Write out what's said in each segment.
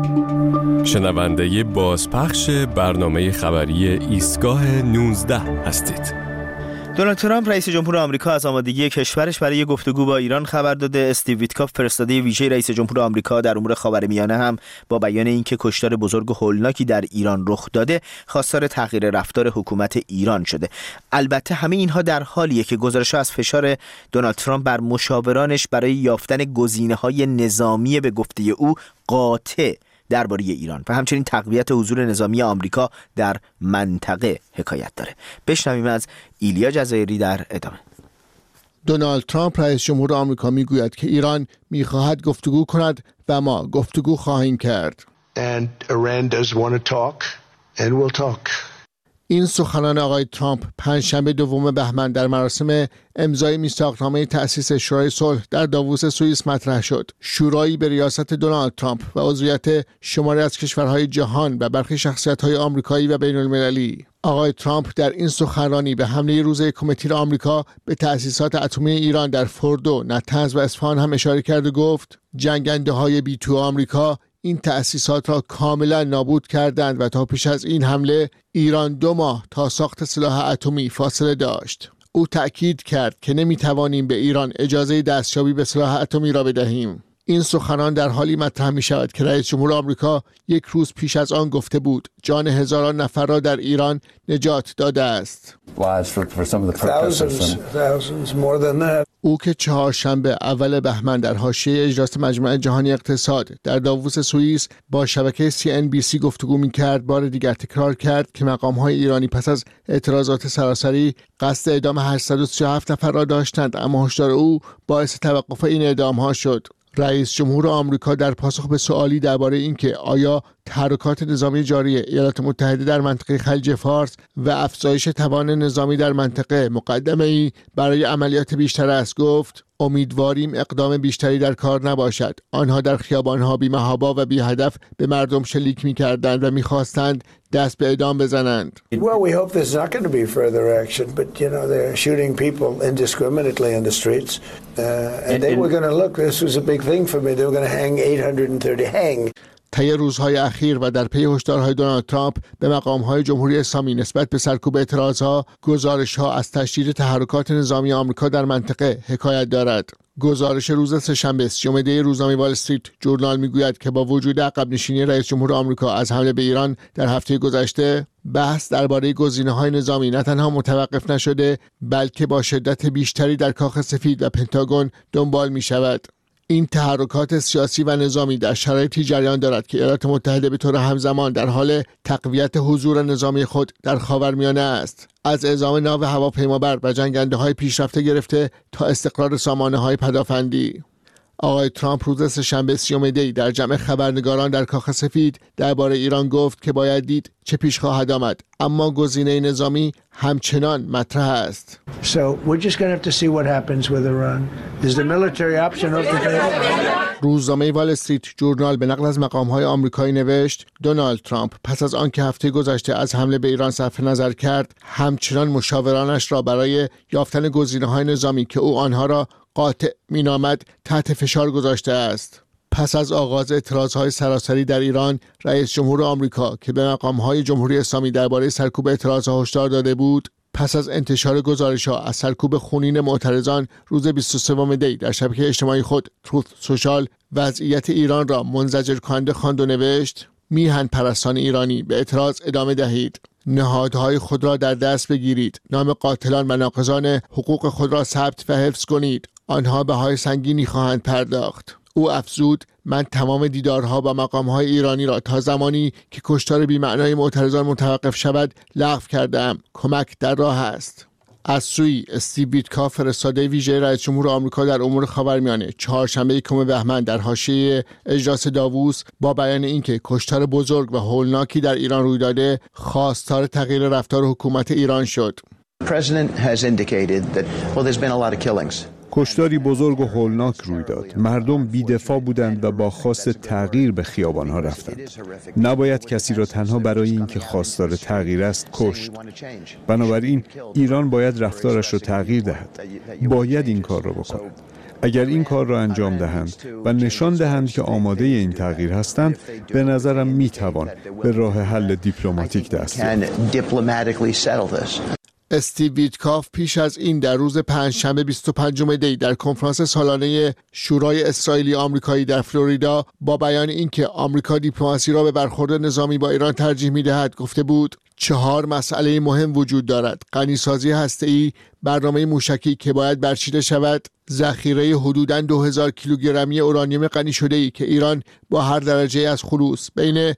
شنونده بازپخش برنامه خبری ایستگاه 19 هستید. دونالد ترامپ رئیس جمهور آمریکا از آمادگی کشورش برای گفتگو با ایران خبر داده. استیو ویتکاف فرستاده ویژه رئیس جمهور آمریکا در امور خاورمیانه هم با بیان اینکه کشتار بزرگ و هولناکی در ایران رخ داده خواستار تغییر رفتار حکومت ایران شده. البته همه اینها در حالیه که گزارش‌ها از فشار دونالد ترامپ بر مشاورانش برای یافتن گزینه‌های نظامی به گفته او قاطع درباره ایران و همچنین تقویت حضور نظامی آمریکا در منطقه حکایت داره. بشنویم از ایلیا جزایری در ادامه. دونالد ترامپ رئیس جمهور آمریکا میگوید که ایران میخواهد گفتگو کند و ما گفتگو خواهیم کرد. And Iran does want to talk and we'll talk. این سخنان آقای ترامپ پنجشنبه دوم بهمن در مراسم امضای میثاقنامه تأسیس شورای صلح در داووس سوئیس مطرح شد. شورایی به ریاست دونالد ترامپ و عضویت شماری از کشورهای جهان و برخی شخصیت‌های آمریکایی و بین‌المللی. آقای ترامپ در این سخنرانی به حمله روزه کمیتیر آمریکا به تأسیسات اتمی ایران در فوردو، نطنز و اصفهان هم اشاره کرد و گفت جنگنده‌های B-2 آمریکا این تأسیسات را کاملا نابود کردند و تا پیش از این حمله ایران 2 ماه تا ساخت سلاح اتمی فاصله داشت. او تأکید کرد که نمیتوانیم به ایران اجازه دستیابی به سلاح اتمی را بدهیم. این سخنان در حالی مطرح می شود که رئیس جمهور آمریکا 1 روز پیش از آن گفته بود جان هزاران نفر را در ایران نجات داده است. او که چهارشنبه اول بهمن در حاشیه اجلاس مجمع جهانی اقتصاد در داووس سوئیس با شبکه CNBC گفتگو می‌کرد، بار دیگر تکرار کرد که مقام‌های ایرانی پس از اعتراضات سراسری قصد اعدام 837 نفر را داشتند، اما هشدار او باعث توقف این اعدام‌ها شد. رئیس جمهور آمریکا در پاسخ به سوالی درباره اینکه آیا تحرکات نظامی جاری ایالات متحده در منطقه خلیج فارس و افزایش توان نظامی در منطقه مقدمه‌ای برای عملیات بیشتر است گفت امیدواریم اقدام بیشتری در کار نباشد. آنها در خیابان‌ها بی‌محابا و بی‌هدف به مردم شلیک می‌کردند و می‌خواستند دست به اعدام بزنند. Well, we hope there's not going to be further action, but you know they're shooting people indiscriminately in the streets, and they were going to look. This was a big thing for me. They were going to hang 830 hang. طی روزهای اخیر و در پی هشدارهای دونالد ترامپ به مقام‌های جمهوری اسلامی نسبت به سرکوب اعتراضها، گزارش‌ها از تشدید تحرکات نظامی آمریکا در منطقه حکایت دارد. گزارش روز سه‌شنبه 30 دی روزنامه وال استریت جورنال میگوید که با وجود عقب نشینی رئیس جمهور آمریکا از حمله به ایران در هفته گذشته، بحث درباره گزینه‌های نظامی نه تنها متوقف نشده، بلکه با شدت بیشتری در کاخ سفید و پنتاگون دنبال می‌شود. این تحرکات سیاسی و نظامی در شرایطی جریان دارد که ایالات متحده به طور همزمان در حال تقویت حضور نظامی خود در خاورمیانه است. از اعزام ناو هواپیمابر و جنگنده‌های پیشرفته گرفته تا استقرار سامانه‌های پدافندی. آقای ترامپ روز سه‌شنبه 30 دی در جمع خبرنگاران در کاخ سفید درباره ایران گفت که باید دید چه پیش خواهد آمد، اما گزینه نظامی همچنان مطرح است. So we're just going to have to see what happens with Iran. Is the military option off the table? روزنامه وال استریت جورنال به نقل از مقام‌های آمریکایی نوشت دونالد ترامپ پس از آنکه هفته گذشته از حمله به ایران صرف نظر کرد، همچنان مشاورانش را برای یافتن گزینه‌های نظامی که او آنها را قاطع مینامد تحت فشار گذاشته است. پس از آغاز اعتراضهای سراسری در ایران، رئیس جمهور آمریکا که به مقام‌های جمهوری اسلامی درباره سرکوب اعتراضها هشدار داده بود، پس از انتشار گزارش‌ها از سرکوب خونین معترضان روز 23 دی در شبکه اجتماعی خود تروث سوشال وضعیت ایران را منزجر کننده خواند و نوشت میهن پرستان ایرانی به اعتراض ادامه دهید. نهادهای خود را در دست بگیرید. نام قاتلان و ناقضان حقوق خود را ثبت و حفظ کنید. آنها بهای سنگینی خواهند پرداخت. او افزود من تمام دیدارها با مقام‌های ایرانی را تا زمانی که کشتار بی‌معنای معترضان متوقف شود لغو کردم. کمک در راه است. از سوی استیو ویتکاف فرستاده ویژه رئیس جمهور آمریکا در امور خاورمیانه چهارشنبه 1 بهمن در حاشیه اجلاس داووس با بیان اینکه کشتار بزرگ و هولناکی در ایران روی داده خواستار تغییر رفتار حکومت ایران شد. کشتاری بزرگ و هولناک روی داد. مردم بی‌دفاع بودند و با خواست تغییر به خیابان‌ها رفتند. نباید کسی را تنها برای اینکه خواستار تغییر است کشت. بنابراین ایران باید رفتارش را تغییر دهد. باید این کار را بکند. اگر این کار را انجام دهند و نشان دهند که آماده این تغییر هستند، به نظرم میتوان به راه حل دیپلماتیک دست یافت. استیو ویتکاف پیش از این در روز پنجشنبه 25 دی در کنفرانس سالانه شورای اسرائیلی آمریکایی در فلوریدا با بیان اینکه آمریکا دیپلماسی را به برخورد نظامی با ایران ترجیح می‌دهد گفته بود 4 مسئله مهم وجود دارد: غنیسازی هسته‌ای، برنامه موشکی که باید برچیده شود، ذخیره حدوداً 2000 کیلوگرمی اورانیوم غنی شده‌ای که ایران با هر درجه از خلوص بین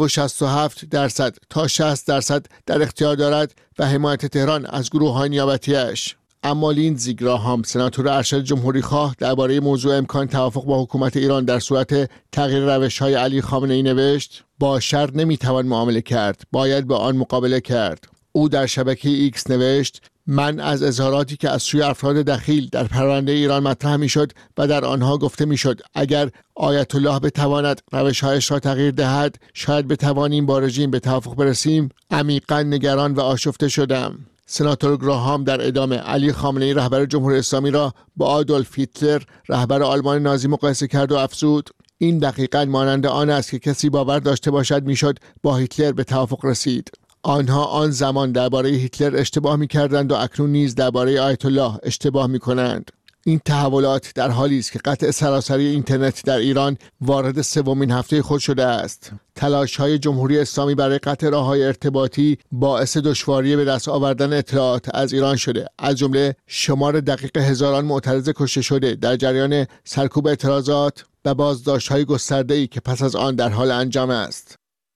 3.67% تا 60% در اختیار دارد و حمایت تهران از گروه‌های نیابتی‌اش. اما لیندزی گراهام، سناتور ارشد جمهوری‌خواه، درباره موضوع امکان توافق با حکومت ایران در صورت تغییر روش‌های علی خامنه‌ای نوشت: با شر نمی‌توان معامله کرد، باید با آن مقابله کرد. او در شبکه ایکس نوشت: من از اظهاراتی که از سوی افراد دخیل در پرونده ایران مطرح می‌شد و در آنها گفته می‌شد اگر آیت الله بتواند روش‌هایش را تغییر دهد، شاید بتوانیم با رژیم به توافق برسیم، عمیقاً نگران و آشفته شدم. سناتور گراهام در ادامه علی خامنه‌ای رهبر جمهوری اسلامی را با آدولف هیتلر رهبر آلمان نازی مقایسه کرد و افزود: این دقیقاً مانند آن است که کسی باور داشته باشد میشد با هیتلر به توافق رسید. آنها آن زمان درباره هیتلر اشتباه می‌کردند و اکنون نیز درباره آیت الله اشتباه می‌کنند. این تحولات در حالی است که قطع سراسری اینترنت در ایران وارد 3مین هفته خود شده است. تلاش‌های جمهوری اسلامی برای قطع راه‌های ارتباطی باعث دشواری به دست آوردن اطلاعات از ایران شده، از جمله شمار دقیق هزاران معترض کشته شده در جریان سرکوب اعتراضات و بازداشت‌های گسترده‌ای که پس از آن در حال انجام است.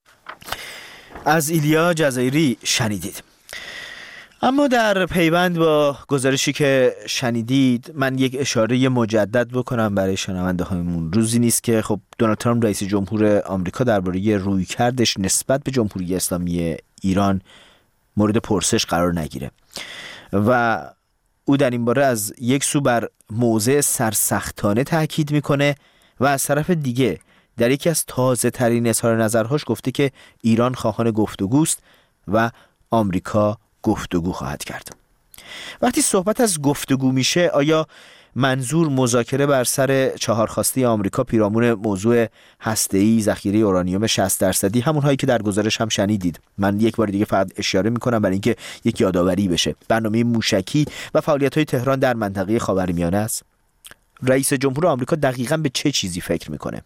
از ایلیا جزایری شنیدید. اما در پیوند با گزارشی که شنیدید من یک اشاره مجدد بکنم برای شنونده هایمون. روزی نیست که خب دونالد ترامپ رئیس جمهور آمریکا درباره رویکردش نسبت به جمهوری اسلامی ایران مورد پرسش قرار نگیره و او در این باره از یک سو بر موضع سرسختانه تاکید میکنه و از طرف دیگه در یکی از تازه ترین اظهار نظرهاش گفته که ایران خواهان گفتگوست و آمریکا گفتگو خواهد کرد. وقتی صحبت از گفتگو میشه، آیا منظور مذاکره بر سر 4 خواسته آمریکا پیرامون موضوع هسته‌ای، ذخیره اورانیوم 60%، همونهایی که در گزارش هم شنیدید؟ من یک بار دیگه فقط اشاره میکنم برای اینکه یک یادآوری بشه. برنامه موشکی و فعالیت‌های تهران در منطقه خاورمیانه است. رئیس جمهور آمریکا دقیقاً به چه چیزی فکر میکنه؟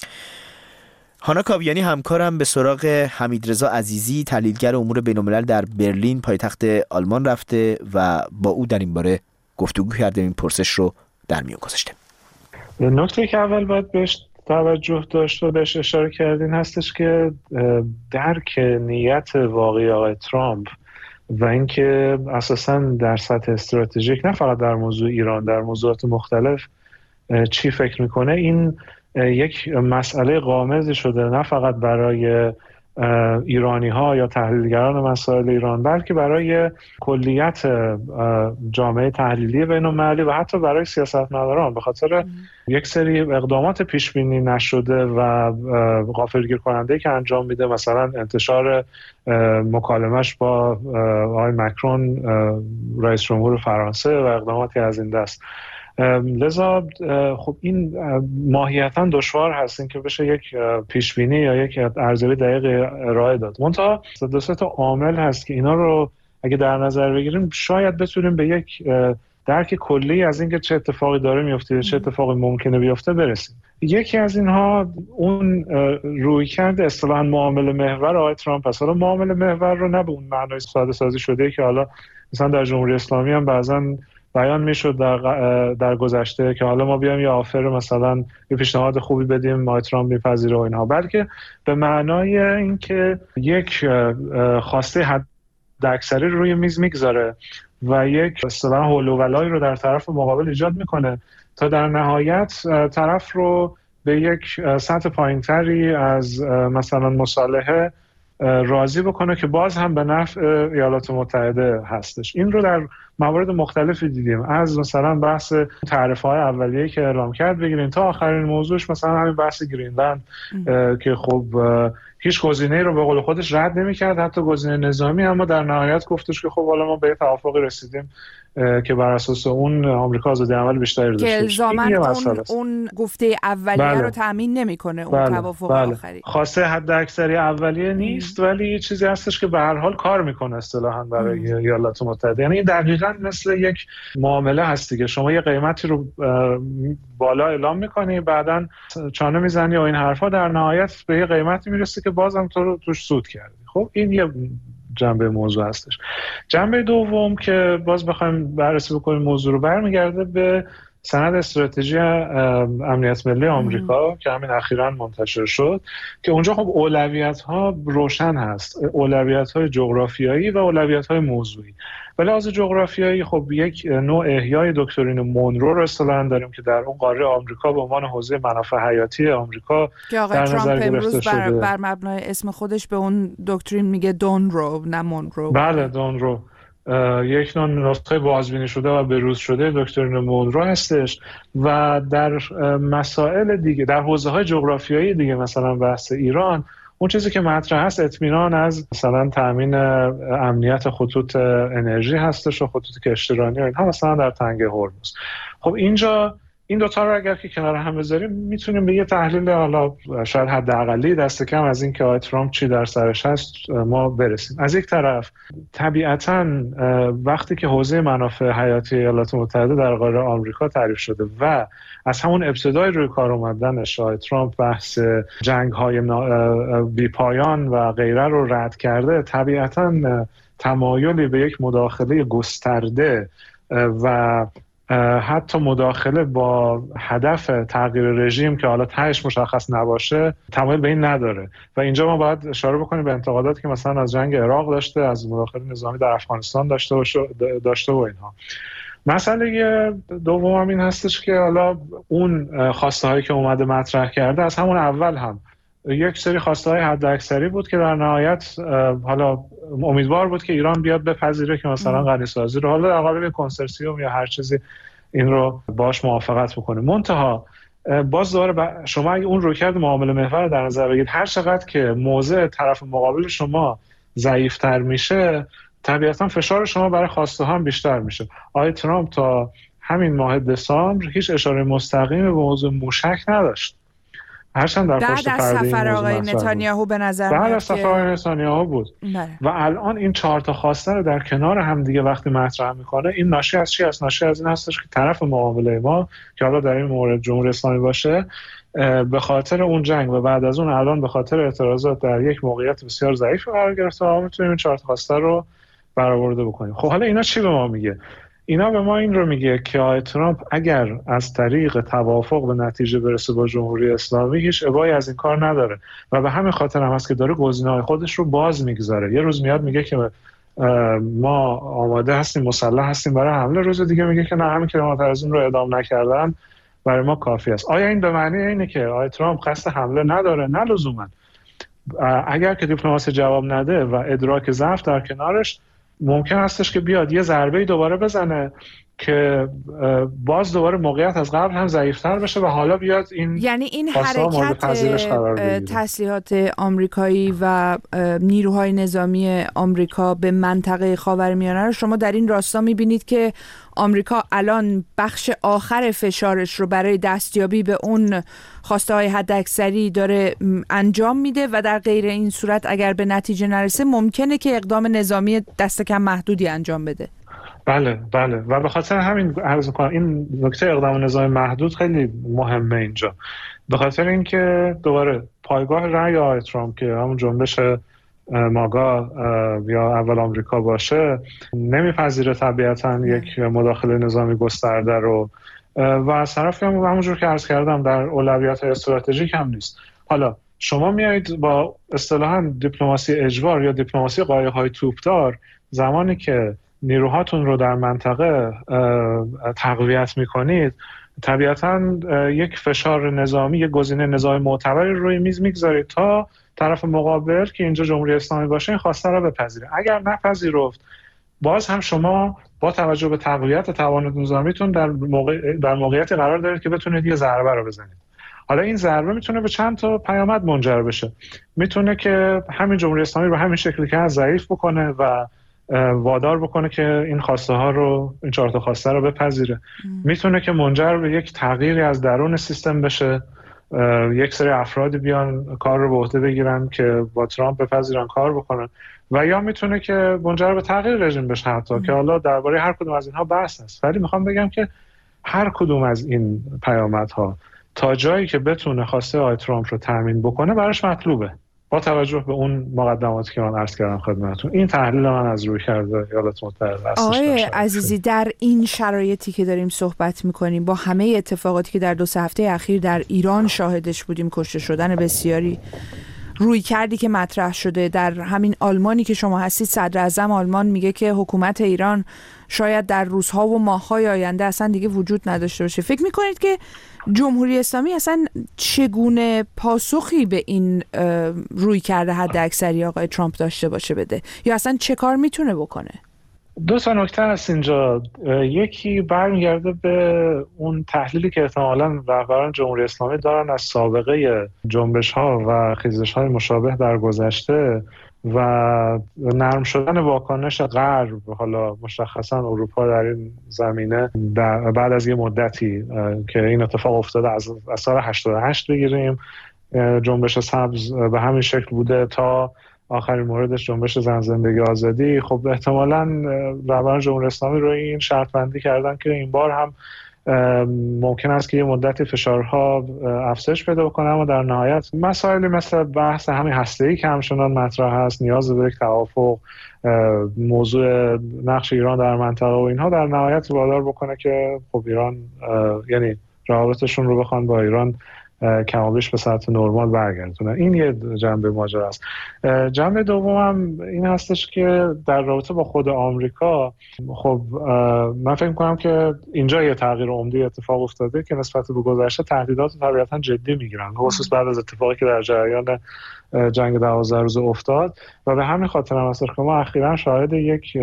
هانا کاویانی همکارم به سراغ حمیدرضا عزیزی، تحلیلگر امور بین‌الملل در برلین پایتخت آلمان رفته و با او در این باره گفتگو کرده. این پرسش رو در میون گذاشته. نکته که اول باید بهش توجه داشت و بهش اشاره کردین هستش که درک نیت واقعی آقای ترامپ و اینکه اساساً در سطح استراتژیک نه فقط در موضوع ایران، در موضوعات مختلف چی فکر میکنه، این یک مسئله غامضی شده نه فقط برای ایرانی ها یا تحلیلگران مسائل ایران، بلکه برای کلیت جامعه تحلیلی بین‌المللی و حتی برای سیاستمداران، به خاطر یک سری اقدامات پیش بینی نشده و غافلگیر کننده که انجام میده، مثلا انتشار مکالمش با آقای مکرون رئیس جمهور فرانسه و اقداماتی از این دست. لذا خب این ماهیتاً دشوار هست این که بشه یک پیشبینی یا یک ارزیابی دقیق ارائه داد. منتها دو سه تا عامل هست که اینا رو اگه در نظر بگیریم شاید بتونیم به یک درک کلی از اینکه چه اتفاقی داره میفته، چه اتفاقی ممکنه بیفته برسیم. یکی از اینها اون رویکرد اصطلاحاً معامله محور آقای ترامپ است. حالا معامله محور رو نه به اون معنای ساده سازی شده که حالا مثلا در جمهوری اسلامی هم بعضاً بیان میشد در گذشته که حالا ما بیایم یه آفر مثلا یه پیشنهاد خوبی بدیم ما ترامپ میپذیره و اینها، بلکه به معنای اینکه یک خواسته حداکثری روی میز میگذاره و یک اصطلاحاً حول و ولایی رو در طرف مقابل ایجاد میکنه تا در نهایت طرف رو به یک سطح پایینتری از مثلا مصالحه راضی بکنه که باز هم به نفع ایالات متحده هستش. این رو در موارد مختلفی دیدیم، از مثلا بحث تعرفه‌های اولیه‌ای که اعلام کرد بگیرین تا آخرین موضوعش مثلا همین بحث گرینلند که خب هیچ گزینه‌ای رو به قول خودش رد نمی‌کرد، حتی گزینه نظامی، اما در نهایت گفتش که خب حالا ما به توافقی رسیدیم که بر اساس اون آمریکا آزادی عمل بیشتری داشته باشه. الزاماً اون گفته اولیه رو تامین نمی‌کنه، اون توافق آخری. خواسته حد اکثری اولیه نیست، ولی یه چیزی هستش که به هر حال کار می‌کنه اصطلاحاً برای ایالات متحده. یعنی دقیقاً مثل یک معامله هستی که شما یه قیمتی رو بالا اعلام می‌کنی، بعداً چانه می‌زنی و این حرفا، در نهایت به یه قیمتی میرسه که بازم تو رو توش سود کردی. خب این یه جنبه موضوع هستش. جنبه دوم که باز بخوایم بررسی بکنیم موضوع رو، برمیگرده به سند استراتژی امنیت ملی آمریکا که همین اخیراً منتشر شد، که اونجا خب اولویت‌ها روشن هست، اولویت‌های جغرافیایی و اولویت‌های موضوعی. ولی از جغرافیایی خب یک نوع احیای دکترین مونرو رو اصطلاحاً داریم که در اون قاره آمریکا به عنوان حوزه منافع حیاتی آمریکا که آقای ترامپ امروز بر مبنای اسم خودش به اون دکترین میگه دونرو نه مونرو. بله دونرو، یک نوع نسخه بازبینی شده و بروز شده دکترین مونرو هستش. و در مسائل دیگه، در حوزه‌های جغرافیایی دیگه، مثلا بحث ایران، اون چیزی که مطرح هست اطمینان از مثلا تامین امنیت خطوط انرژی هستش و خطوط کشتیرانی و اینها مثلا در تنگه هرمز. خب اینجا این دوتا رو اگر که کنار هم بذاریم میتونیم به یه تحلیل حالا شاید حداقلی دست کم از این که آقای ترامپ چی در سرش هست ما برسیم. از یک طرف طبیعتاً وقتی که حوزه منافع حیاتی ایالات متحده در قاره آمریکا تعریف شده و از همون ابتدای روی کار اومدنش آقای ترامپ بحث جنگ‌های بی‌پایان و غیره رو رد کرده، طبیعتاً تمایلی به یک مداخله گسترده و حتی مداخله با هدف تغییر رژیم که حالا تهش مشخص نباشه تمایل به این نداره. و اینجا ما باید اشاره بکنیم به انتقاداتی که مثلا از جنگ عراق داشته، از مداخله نظامی در افغانستان داشته و اینها. مسئله دوم هم این هستش که حالا اون خواسته هایی که اومده مطرح کرده از همون اول هم یک سری خواسته های حد اکثری بود که در نهایت حالا امیدوار بود که ایران بیاد بپذیره که مثلا غنی‌سازی رو حالا در قالب کنسرسیوم یا هر چیزی این رو باش موافقت بکنه. منتها باز دوباره شما اگه اون رویکرد معامله محور در نظر بگیرید، هر چقدر که موضع طرف مقابل شما ضعیف‌تر میشه طبیعتا فشار شما برای خواسته هم بیشتر میشه. آقای ترامپ تا همین ماه دسامبر هیچ اشاره مستقیمی به موضوع موشک نداشت. هرچند در پشت پرده سفر آقای نتانیاهو به نظر میاد بعد از سفر آقای نتانیاهو بود. و الان این 4 تا خواسته رو در کنار هم دیگه وقتی مطرح میکنه، این ناشی از چی است؟ ناشی از این هستش که طرف معامله ما که حالا در این مورد جمهوری اسلامی باشه، به خاطر اون جنگ و بعد از اون الان به خاطر اعتراضات در یک موقعیت بسیار ضعیف قرار گرفته و ما میتونیم این 4 تا خواسته رو برآورده بکنیم. خب حالا اینا چی به ما میگه؟ اینا به ما این رو میگه که آقای ترامپ اگر از طریق توافق به نتیجه برسه با جمهوری اسلامی هیچ ابایی از این کار نداره و به همین خاطر هم هست که داره گزینه‌های خودش رو باز میگذاره. یه روز میاد میگه که ما آماده هستیم، مسلح هستیم برای حمله، روز دیگه میگه که نه، همین که معترضین رو اعدام نکردن برای ما کافی است. آیا این به معنی اینه که آقای ترامپ قصد حمله نداره؟ نه لزوما. اگر که دیپلماسی جواب نده و ادراک ضعف در کنارش، ممکن هستش که بیاد یه ضربه دوباره بزنه که باز دوباره موقعیت از قبل هم ضعیف‌تر بشه و حالا بیاد این، یعنی این حرکت تسلیحات آمریکایی و نیروهای نظامی آمریکا به منطقه خاورمیانه رو شما در این راستا می‌بینید که آمریکا الان بخش آخر فشارش رو برای دستیابی به اون خواسته‌های حداکثری داره انجام میده و در غیر این صورت اگر به نتیجه نرسه ممکنه که اقدام نظامی دست کم محدودی انجام بده. بله و به خاطر همین عرض می‌کنم این نکته اقدام نظامی محدود خیلی مهمه اینجا، به خاطر اینکه دوباره پایگاه رأی آقای ترامپ که همون جنبش ماگا یا اول آمریکا باشه نمیپذیره طبیعتا یک مداخله نظامی گسترده رو و از طرفی هم همونجور که عرض کردم در اولویت‌های استراتژیک هم نیست. حالا شما میایید با اصطلاحاً دیپلماسی اجبار یا دیپلماسی قایق‌های توپدار، زمانی که نیروهاتون رو در منطقه تقویت میکنید طبیعتاً یک فشار نظامی، یک گزینه نظامی معتبری روی میز میگذارید تا طرف مقابل که اینجا جمهوری اسلامی باشه این خواسته رو بپذیره. اگر نپذیرفت باز هم شما با توجه به تقویت توانات نظامیتون در موقعیتی قرار دارید که بتونید یه ضربه رو بزنید. حالا این ضربه میتونه به چند تا پیامد منجر بشه. میتونه که همین جمهوری اسلامی رو همین شکلی که ضعیف بکنه و وادار بکنه که این خواسته ها رو، این 4 تا خواسته رو بپذیره. میتونه که منجر به یک تغییری از درون سیستم بشه، یک سری افرادی بیان کار رو به عهده بگیرن که با ترامپ بپذیرن کار بکنن، و یا میتونه که منجر به تغییر رژیم بشه حتی که حالا درباره هر کدوم از اینها بحث هست. ولی میخوام بگم که هر کدوم از این پیامدها تا جایی که بتونه خواسته آقای ترامپ رو تامین بکنه براش مطلوبه، با توجه به اون مقدماتی که من عرض کردم خدمتتون. این تحلیل من از روی کرده ایالات متحده است. آقای عزیزی، در این شرایطی که داریم صحبت میکنیم، با همه اتفاقاتی که در 2 هفته اخیر در ایران شاهدش بودیم، کشته شدن بسیاری، روی کردی که مطرح شده در همین آلمانی که شما هستید، صدر اعظم آلمان میگه که حکومت ایران شاید در روزها و ماه‌های آینده اصلا دیگه وجود نداشته باشه. فکر میکنید که جمهوری اسلامی اصلا چگونه پاسخی به این روی کرده حد اکثری آقای ترامپ داشته باشه بده، یا اصلا چه کار میتونه بکنه؟ 2 تا نکته هست اینجا. یکی برمیگرده به اون تحلیلی که احتمالاً رهبران جمهوری اسلامی دارن از سابقه جنبش‌ها و خیزش‌های مشابه در گذشته و نرم شدن واکنش غرب، حالا مشخصا اروپا در این زمینه بعد از یه مدتی که این اتفاق افتاده، از سال 88 بگیریم جنبش سبز به همین شکل بوده تا آخرین موردش جنبش زن زندگی آزادی. خب احتمالاً رهبران جمهوری اسلامی رو این شرط بندی کردن که این بار هم ممکن است که یه مدتی فشارها افزایش پیدا کنه، اما در نهایت مسائلی مثل بحث همین هسته‌ای که همچنان مطرح هست، نیاز به یک توافق، موضوع نقش ایران در منطقه و اینها در نهایت وادار بکنه که خب ایران، یعنی روابطشون رو بخوان با ایران کمابیش به سطح نرمال برگردونه. این یه جنبه ماجرا است. جنبه دومم این هستش که در رابطه با خود آمریکا، خب من فکر می‌کنم که اینجا یه تغییر عمده اتفاق افتاده که نسبت به گذشته تهدیدات طبیعتاً جدی میگیرن، خصوص بعد از اتفاقی که در جریان جنگ 12 روزه افتاد، و به همین خاطر هم است که ما اخیراً شاهد یک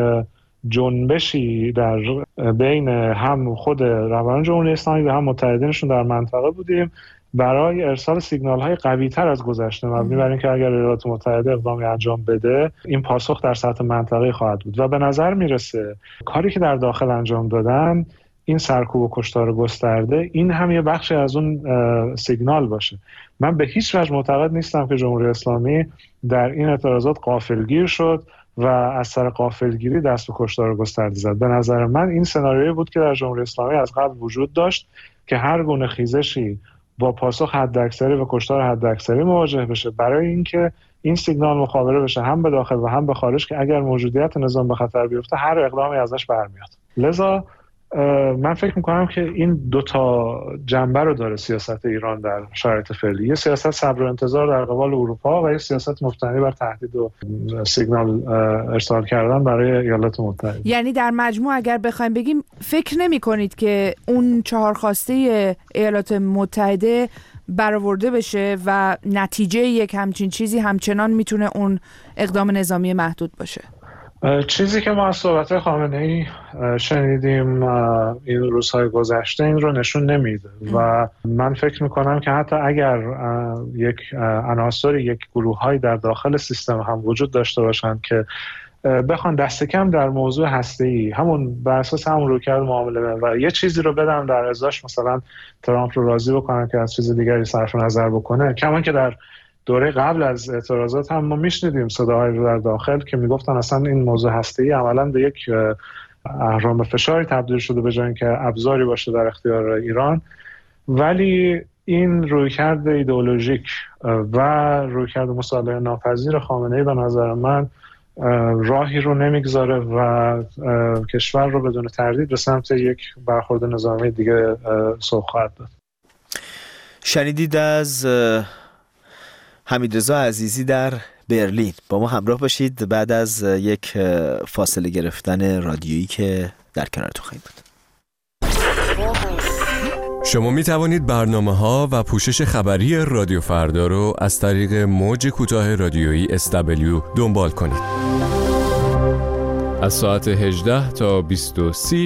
جنبشی در بین هم خود رهبران جمهوری اسلامی و هم متحدینشون در منطقه بودیم برای ارسال سیگنال‌های قوی‌تر از گذشته، مبنی بر اینکه اگر ایالات متحده اقدامی انجام بده این پاسخ در سطح منطقه‌ای خواهد بود. و به نظر میرسه کاری که در داخل انجام دادن، این سرکوب و کشتار گسترده، این هم یه بخشی از اون سیگنال باشه. من به هیچ وجه معتقد نیستم که جمهوری اسلامی در این اعتراضات غافلگیر شد و از سر غافلگیری دست به کشتار گسترده زد. به نظر من این سناریویی بود که در جمهوری اسلامی از قبل وجود داشت که هر گونه خیزشی با پاسخ حداکثری و کشتار حداکثری مواجه بشه، برای اینکه این سیگنال مخابره بشه هم به داخل و هم به خارج که اگر موجودیت نظام به خطر بیفته هر اقدامی ازش برمیاد. لذا من فکر میکنم که این 2 تا جنبه رو داره سیاست ایران در شرایط فعلی، یه سیاست صبر و انتظار در قبال اروپا و یه سیاست مبتنی بر تهدید و سیگنال ارسال کردن برای ایالات متحده. یعنی در مجموع اگر بخوایم بگیم، فکر نمی کنید که اون 4 خواسته ایالات متحده برآورده بشه و نتیجه یک همچین چیزی همچنان میتونه اون اقدام نظامی محدود باشه؟ چیزی که ما از صحبت خامنه‌ای شنیدیم این روزهای گذشته این رو نشون نمیده و من فکر میکنم که حتی اگر یک عناصری، یک گروه‌های در داخل سیستم هم وجود داشته باشند که بخوان دست کم در موضوع هسته‌ای همون بر اساس همون رویکرد معامله و یه چیزی رو بدن در ازاش، مثلا ترامپ رو راضی بکنن که از چیز دیگری صرف نظر بکنه، کما که در دوره قبل از اعتراضات هم ما میشنیدیم صداهایی رو در داخل که میگفتن اصلا این موضوع هسته‌ای عملاً به یک اهرام فشاری تبدیل شده به جای اینکه ابزاری باشه در اختیار ایران. ولی این رویکرد ایدئولوژیک و رویکرد مصالحه ناپذیر خامنه‌ای به نظر من راهی رو نمیگذاره و کشور رو بدون تردید به سمت یک برخورد نظامی دیگه سوق خواهد داد. شنیدید از حمیدرضا عزیزی در برلین. با ما همراه باشید بعد از یک فاصله گرفتن رادیویی که در کنارتون خواهیم بود. شما می توانید برنامه‌ها و پوشش خبری رادیو فردا رو از طریق موج کوتاه رادیویی SW دنبال کنید. از ساعت 18 تا 20:30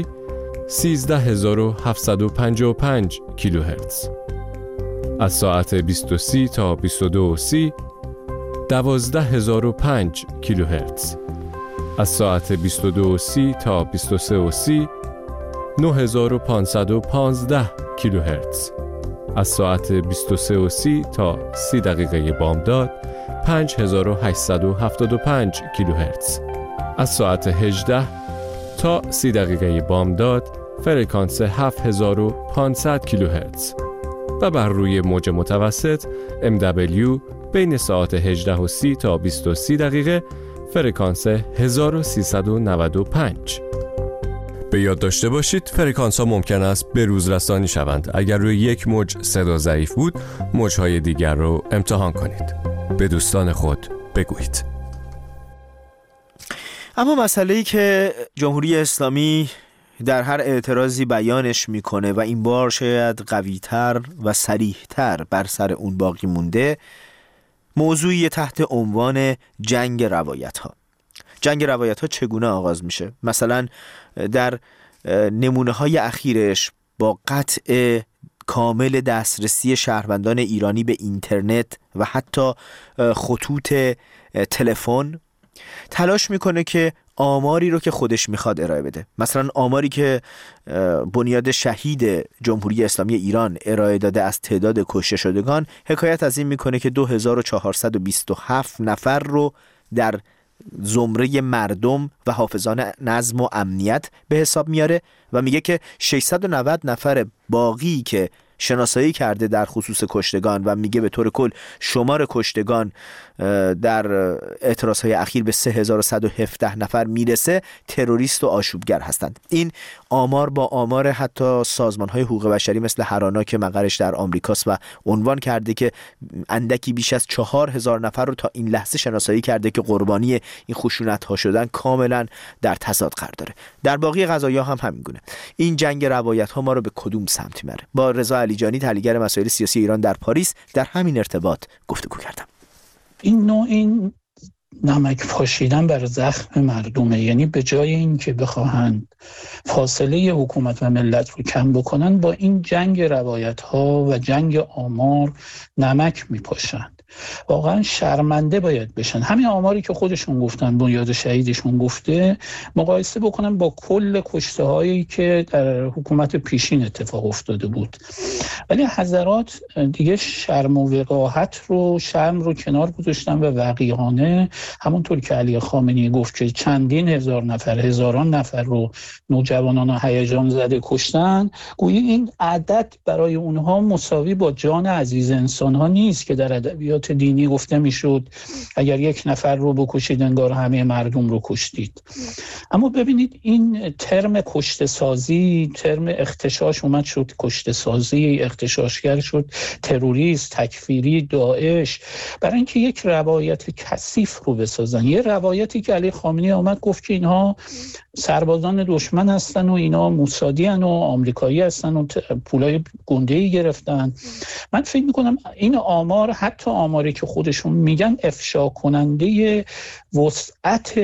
13755 کیلوهرتز. از ساعت 20:30 تا 22:30 12005 کیلوهرتز. از ساعت 22:30 تا 23:30 9515 کیلوهرتز. از ساعت 23:30 تا 30 دقیقه بامداد 5875 کیلوهرتز. از ساعت 18 تا 30 دقیقه بامداد فرکانس 7500 کیلوهرتز و بر روی موج متوسط MW بین ساعت 18:30 تا 20:30 دقیقه فرکانس 1395. به یاد داشته باشید فرکانس ها ممکن است به روز رسانی شوند. اگر روی یک موج صدا ضعیف بود، موج‌های دیگر رو امتحان کنید. به دوستان خود بگویید. اما مسئله‌ای که جمهوری اسلامی در هر اعتراضی بیانش میکنه و این بار شاید قوی‌تر و صریح‌تر بر سر اون باقی مونده، موضوعی تحت عنوان جنگ روایت‌ها. جنگ روایت‌ها چگونه آغاز میشه؟ مثلا در نمونه‌های اخیرش با قطع کامل دسترسی شهروندان ایرانی به اینترنت و حتی خطوط تلفن تلاش میکنه که آماری رو که خودش میخواد ارائه بده. مثلا آماری که بنیاد شهید جمهوری اسلامی ایران ارائه داده از تعداد کشته شدگان حکایت از این میکنه که 2427 نفر رو در زمره مردم و حافظان نظم و امنیت به حساب میاره و میگه که 690 نفر باقی که شناسایی کرده در خصوص کشتگان و میگه به طور کل شمار کشتگان در اعتراضهای اخیر به 3117 نفر میرسه، تروریست و آشوبگر هستند. این آمار با آمار حتی سازمان‌های حقوق بشری مثل هرانا که مقرش در آمریکاست و عنوان کرده که اندکی بیش از 4000 نفر رو تا این لحظه شناسایی کرده که قربانی این خشونت‌ها شدن، کاملا در تضاد قرار داره. در باقی قضایا هم همین گونه. این جنگ روایت‌ها ما رو به کدوم سمت میبره؟ با رضا علیجانی تحلیلگر مسائل سیاسی ایران در پاریس در همین ارتباط گفتگو کردم. این نمک پاشیدن بر زخم مردمه. یعنی به جای این که بخواهند فاصله حکومت و ملت رو کم بکنن، با این جنگ روایت ها و جنگ آمار نمک میپاشند. واقعا شرمنده باید بشن. همین آماری که خودشون گفتن، بنیاد شهیدشون گفته، مقایسه بکنن با کل کشته هایی که در حکومت پیشین اتفاق افتاده بود. ولی حضرات دیگه شرم و وقاحت رو، شرم رو کنار گذاشتن و وقیحانه، همونطور که علی خامنه‌ای گفت که چندین هزار نفر، هزاران نفر رو نوجوانان و هیجان زده کشتن، گویی این عدد برای اونها مساوی با جان عزیز انسان ها نیست که در ادبیات دینی گفته میشد اگر یک نفر رو بکشید انگار همه مردم رو کشتید. اما ببینید این ترم کشته سازی، ترم اغتشاش اومد شد کشته سازی، اغتشاشگر شد تروریست، تکفیری، داعش، برای اینکه یک روایت کثیف رو بسازن. یه روایتی که علی خامنه‌ای آمد گفت که اینها سربازان دشمن هستن و اینا موسادی هستن و آمریکایی هستن و پولای گنده‌ای گرفتن. من فکر میکنم این آمار، حتی آماری که خودشون میگن، افشا کننده وسعت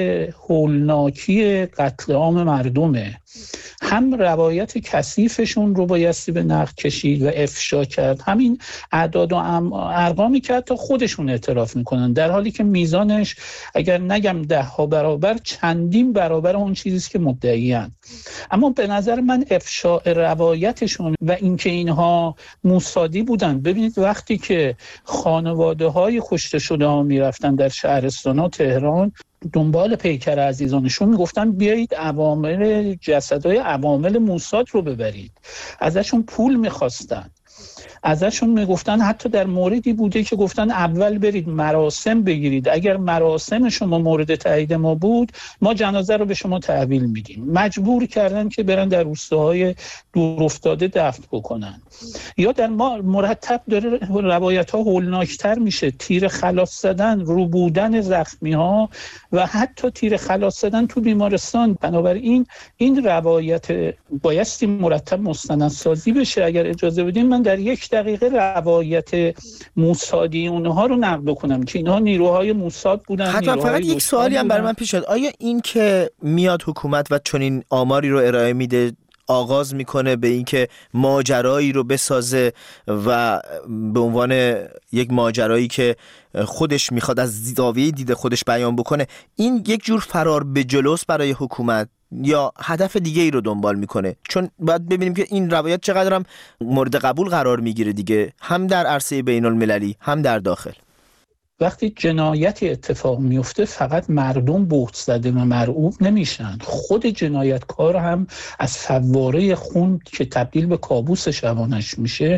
هولناکی قتل عام مردمه. هم روایت کثیفشون رو بایستی به نقد کشید و افشا کرد، همین اعداد و ارقامی که حتی خودشون اعتراف میکنن، در حالی که میزانش اگر نگم 10 برابر، چندین برابر اون چیزی که مدعیان. اما به نظر من افشاء روایتشون و اینکه اینها موسادی بودن. ببینید وقتی که خانواده های کشته شده ها میرفتن در شهرستان ها تهران دنبال پیکر عزیزانشون، میگفتن بیایید عوامل جسدهای عوامل موساد رو ببرید. ازشون پول میخواستن، ازشون میگفتن، حتی در موردی بوده که گفتن اول برید مراسم بگیرید، اگر مراسم شما مورد تایید ما بود ما جنازه رو به شما تحویل میدیم. مجبور کردن که برن در روستاهای دور افتاده دفن بکنن. یا در ما مرتب داره روایت ها هولناکتر میشه، تیر خلاص زدن، رو بودن زخمی ها و حتی تیر خلاص زدن تو بیمارستان. بنابراین این روایت بایستی مرتب مستندسازی بشه. اگر اجازه بدین من در یک دقیقه روایت موسادی اونها رو نقد بکنم که اینها نیروهای موساد بودن. حتی فقط یک سوالی هم برای من پیش اومد، آیا این که میاد حکومت و چنین آماری رو ارائه میده آغاز میکنه به اینکه ماجرایی رو بسازه و به عنوان یک ماجرایی که خودش میخواد از زاویه دید خودش بیان بکنه، این یک جور فرار به جلوست برای حکومت یا هدف دیگه ای رو دنبال میکنه؟ چون باید ببینیم که این روایت چقدر هم مورد قبول قرار میگیره دیگه، هم در عرصه بین المللی هم در داخل. وقتی جنایتی اتفاق میفته فقط مردم بهت زده و مرعوب نمیشن، خود جنایتکار هم از فواره خون که تبدیل به کابوس شبانش میشه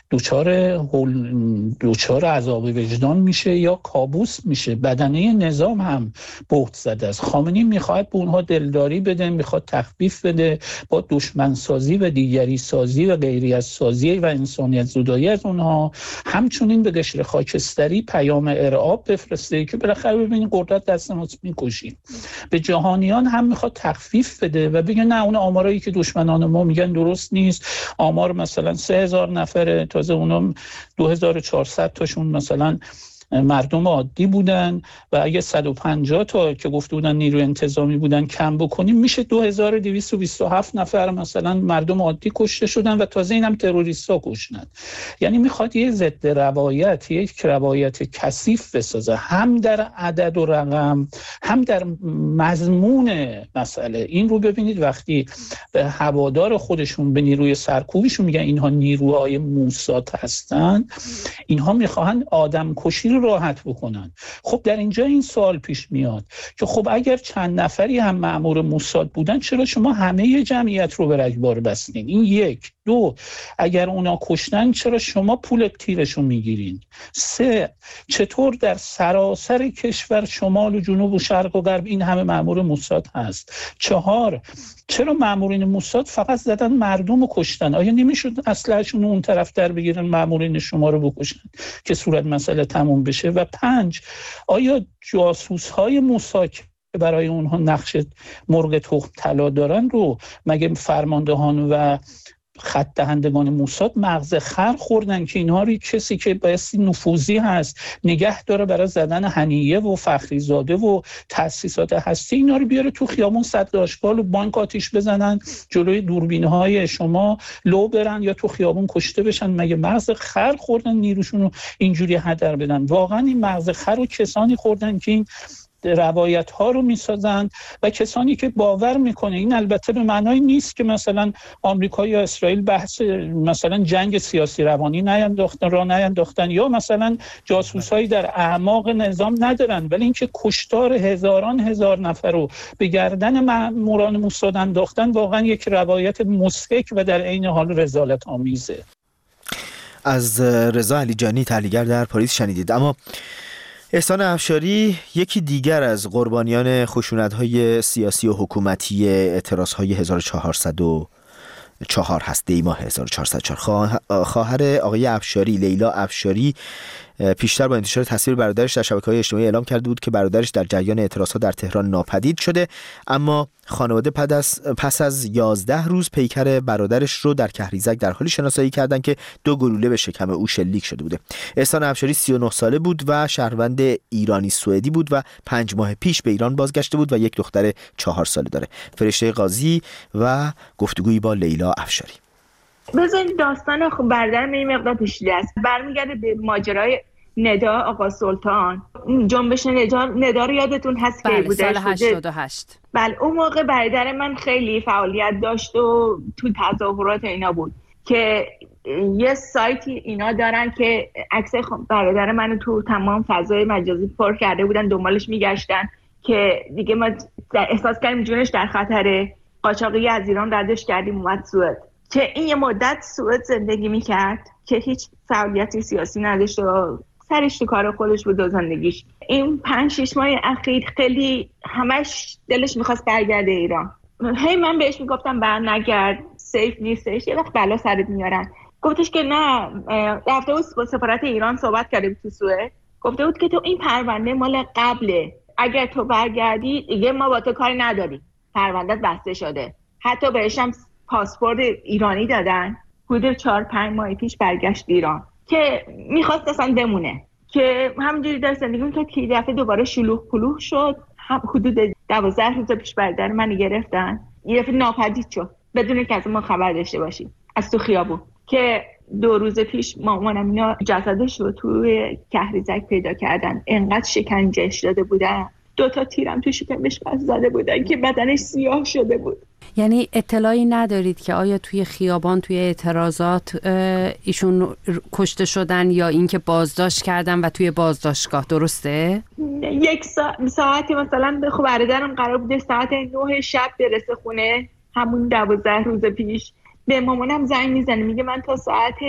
دوچار عذاب وجدان میشه یا کابوس میشه. بدنه نظام هم بهت زده است. خامنه‌ای میخواد به اونها دلداری بده، میخواد تخفیف بده، با دشمن سازی و دیگری سازی و غیریت سازی و انسانیت زدایی از اونها، همچنین به قشر خاکستری پیام ارعاب بفرسته که بالاخره ببینید قدرت دست ماست میکشیم. به جهانیان هم میخواد تخفیف بده و بگه نه، اون آمارایی که دشمنان ما میگن درست نیست. آمار مثلا 3000 نفره، تازه اونم 2400 تاشون مثلا مردم عادی بودن و اگه 150 تا که گفته بودن نیروی انتظامی بودن کم بکنیم میشه 2227 نفر مثلا مردم عادی کشته شدن و تازه اینم تروریستا کشتن. یعنی میخواد یه ضد روایت، یک روایت کثیف بسازه، هم در عدد و رقم هم در مضمون مسئله. این رو ببینید وقتی به هوادار خودشون، به نیروی سرکوبشون میگن اینها نیروهای موساد هستن، اینها میخواهن آدم کشی رو راحت بکنن. خب در اینجا این سوال پیش میاد که خب اگر چند نفری هم مأمور موساد بودن چرا شما همه جمعیت رو به رگبار بستین؟ این یک. دو، اگر اونا کشتن چرا شما پول تیرشون میگیرین؟ سه، چطور در سراسر کشور شمال و جنوب و شرق و غرب این همه مأمور موساد هست؟ چهار، چرا مأمورین موساد فقط زدن مردم رو کشتن؟ آیا نمیشد اسلحه‌شون اون طرف در بگیرن مأمورین شما رو بکشن که صورت مسئله تموم بشه؟ و پنج، آیا جاسوس‌های موساد که برای اونها نقش مرغ تخم طلا دارن رو مگه فرماندهان و خط دهندگان موساد مغز خر خوردن که اینها رو کسی که بایستی نفوذی هست نگه داره برای زدن حنیه و فخریزاده و تأسیسات هستی، اینا رو بیاره تو خیابون صد آشغال و بانک آتیش بزنن، جلوی دوربین‌های شما لو برن یا تو خیابون کشته بشن؟ مگه مغز خر خوردن نیروشون رو اینجوری هدر بدن؟ واقعا این مغز خر رو کسانی خوردن که این روایت ها رو میسازن و کسانی که باور میکنه. این البته به معنای نیست که مثلا آمریکا یا اسرائیل بحث مثلا جنگ سیاسی روانی نینداختن یا مثلا جاسوسایی در اعماق نظام ندارن، ولی اینکه کشتار هزار نفر رو به گردن ماموران موساد انداختن واقعا یک روایت مضحک و در عین حال رذالت آمیزه. از رضا علیجانی تحلیلگر در پاریس شنیدید. اما احسان افشاری یکی دیگر از قربانیان خشونت‌های سیاسی و حکومتی اعتراض‌های 1404 هست. دی‌ماه 1404 خواهر آقای افشاری، لیلا افشاری، پیشتر با انتشار تصویر برادرش در شبکه‌های اجتماعی اعلام کرده بود که برادرش در جریان اعتراضات در تهران ناپدید شده، اما خانواده پس از 11 روز پیکر برادرش رو در کهریزک در حالی شناسایی کردند که 2 گلوله به شکم او شلیک شده بوده. احسان افشاری 39 ساله بود و شهروند ایرانی سوئدی بود و 5 ماه پیش به ایران بازگشته بود و یک دختر 4 ساله داره. فرشته قاضی و گفتگویی با لیلا افشاری. بذارید داستان برادرم این مقدار پیچیده است. برمیگرده به ماجرای ندا آقا سلطان. جنبش ندا رو یادتون هست که بوده سال 88. بله اون موقع برادر من خیلی فعالیت داشت و تو تظاهرات اینا بود که یه سایتی اینا دارن که عکس برادر منو تو تمام فضای مجازی پر کرده بودن، دنبالش میگشتن که دیگه ما احساس کردیم جونش در خطره. قاچاقی از ایران ردش کردیم اومد سوئد که این یه مدت سوئد زندگی میکرد که هیچ فعالیتی سیاسی نداشت و سرش تو کار خودش بود و زندگیش. این 5-6 ماه اخیر خیلی همش دلش میخواست برگرده ایران. هی من بهش میگفتم برنگرد، سیف نیستش، یه وقت بلا سرت میارن. گفتش که نه، رفته بود با سفارت ایران صحبت کرده بود تو سوئد، گفته بود که تو این پرونده مال قبله، اگر تو برگردی دیگه ما با تو کاری نداریم، پروندهت بسته شده. حتی بهشم پاسپورت ایرانی دادن، حدود 4-5 ماه پیش برگشت ایران که میخواست اصلا بمونه، که همینجوری در زندگی میکرد که دفعه دوباره شلوغ پلوغ شد. حدود 12 روز پیش برادر من گرفتن، یه دفعه ناپدید شد بدون که از ما خبر داشته باشیم از تو خیابون. که 2 روز پیش مامانم اینا جسدش رو توی کهریزک پیدا کردن، انقدر شکنجهش داده بودن، 2 تا تیرم تو شکمش زده بودن که بدنش سیاه شده بود. یعنی اطلاعی ندارید که آیا توی خیابان توی اعتراضات ایشون کشته شدن یا اینکه بازداشت کردن و توی بازداشتگاه، درسته؟ 1 ساعتی مثلا خب برادرم قرار بوده ساعت 9 شب برسه خونه، همون 12 روز پیش. به مامانم زنگ میزنه میگه من تا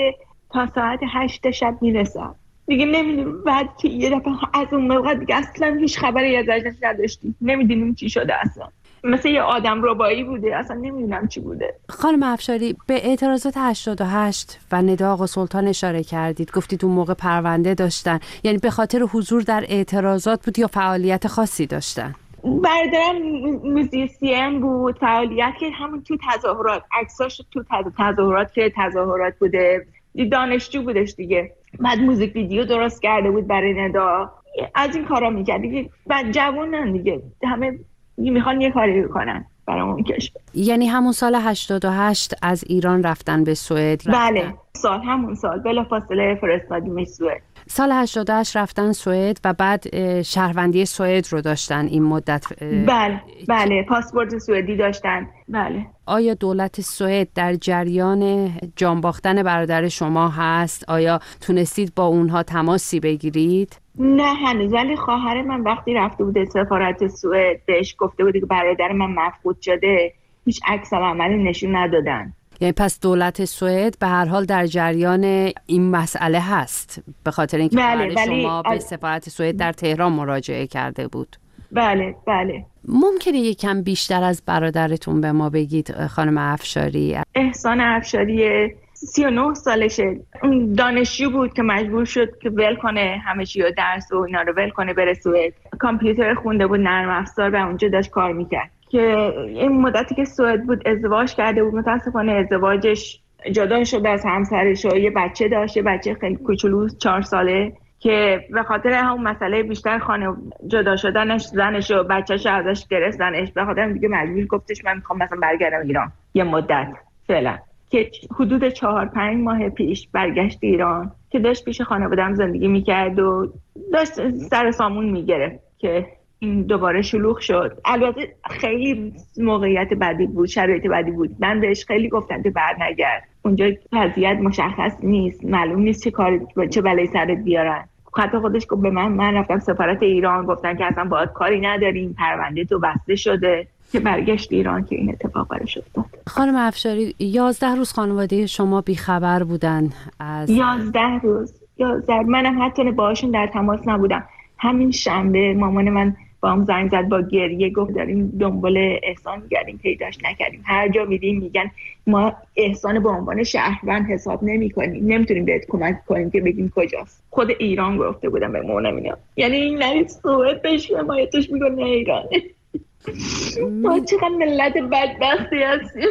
ساعت 8 شب میرسم. دیگه نمیدونم، بعد که یه دفعه از اون موقع دیگه اصلا هیچ خبری ازش نداشتیم، نمیدونیم چی شده اصلا. مثل یه آدم ربایی بوده، اصلا نمیدونم چی بوده. خانم افشاری، به اعتراضات 88 و ندای آقا سلطان اشاره کردید، گفتید اون موقع پرونده داشتن، یعنی به خاطر حضور در اعتراضات بود یا فعالیت خاصی داشتن؟ برادرم موزیسین بود، فعالیت که همون تو تظاهرات، عکساش تو تظاهرات که تظاهرات بوده، دانشجو بودش دیگه. بعد موزیک ویدیو درست کرده بود برای ندا، از این کارا میکرد دیگه. بعد جوانن دیگه، همه میخوان یه کاری بکنن برای اون کشور. یعنی همون سال 88 از ایران رفتن به سوئد؟ بله، همون سال بلافاصله فرستادیمش سوئد. سال 88 رفتن سوئد و بعد شهروندی سوئد رو داشتن این مدت؟ بله، پاسپورت سوئدی داشتن. بله. آیا دولت سوئد در جریان جان باختن برادر شما هست؟ آیا تونستید با اونها تماسی بگیرید؟ نه هنوز، ولی خواهر من وقتی رفته بود سفارت سوئد بهش گفته بود که برادر من مفقود شده، هیچ عکس عملی نشون ندادن. یعنی پس دولت سوئد به هر حال در جریان این مسئله هست، به خاطر اینکه شما به سفارت سوئد در تهران مراجعه کرده بود. بله. ممکنه یکم بیشتر از برادرتون به ما بگید خانم افشاری؟ احسان افشاری 39 سالشه، دانشجو بود که مجبور شد که ول کنه همه چی، درس و اینا رو ول کنه بره سوئد. کامپیوتر خونده بود، نرم افزار، و اونجا داشت کار میکرد. که این مدتی که سوئد بود ازدواج کرده بود، متاسفانه ازدواجش جدا شده از همسرش و یه بچه داشت، یه بچه خیلی کوچولو 4 ساله، که به خاطر همون مسئله بیشتر خانه جدا شدنش زنش و بچه‌ش ازش گرفتنش، به خاطر دیگه مجبور گفتش من میخوام مثلا برگردم ایران یه مدت فعلا. که حدود 4-5 ماه پیش برگشت ایران که داشت پیش خانواده‌ام زندگی میکرد و داشت سر سامون میگرفت که این دوباره شلوغ شد. البته خیلی موقعیت بدی بود، شرایط بدی بود. من بهش خیلی گفتم که برنگرد، اونجا وضعیت مشخص نیست، معلوم نیست چه کاری چه بلایی سرت بیارن. حتی خودش گفت به من رفتم سفارت ایران، گفتن که اصلا باهات کاری نداریم، پرونده تو بسته شده. که برگشت ایران که این اتفاق براش افتاد. خانم افشاری 11 روز خانواده شما بیخبر بودن از 11 روز. منم حتی باهاشون در تماس نبودم. همین شنبه مامان من با هم زنگ زد با گریه، گفت داریم دنبال احسان می‌گردیم، پیداش نکردیم. هر جا میریم میگن ما احسان به عنوان شهروند حساب نمی‌کنیم، نمیتونیم بهت کمک کنیم که بگیم کجاست. خود ایران گفته بودم به مامانم اینا. یعنی این نرید سوئد بهش حمایتش می‌کنه ایران. ما چقدر ملت بدبختی هستیم.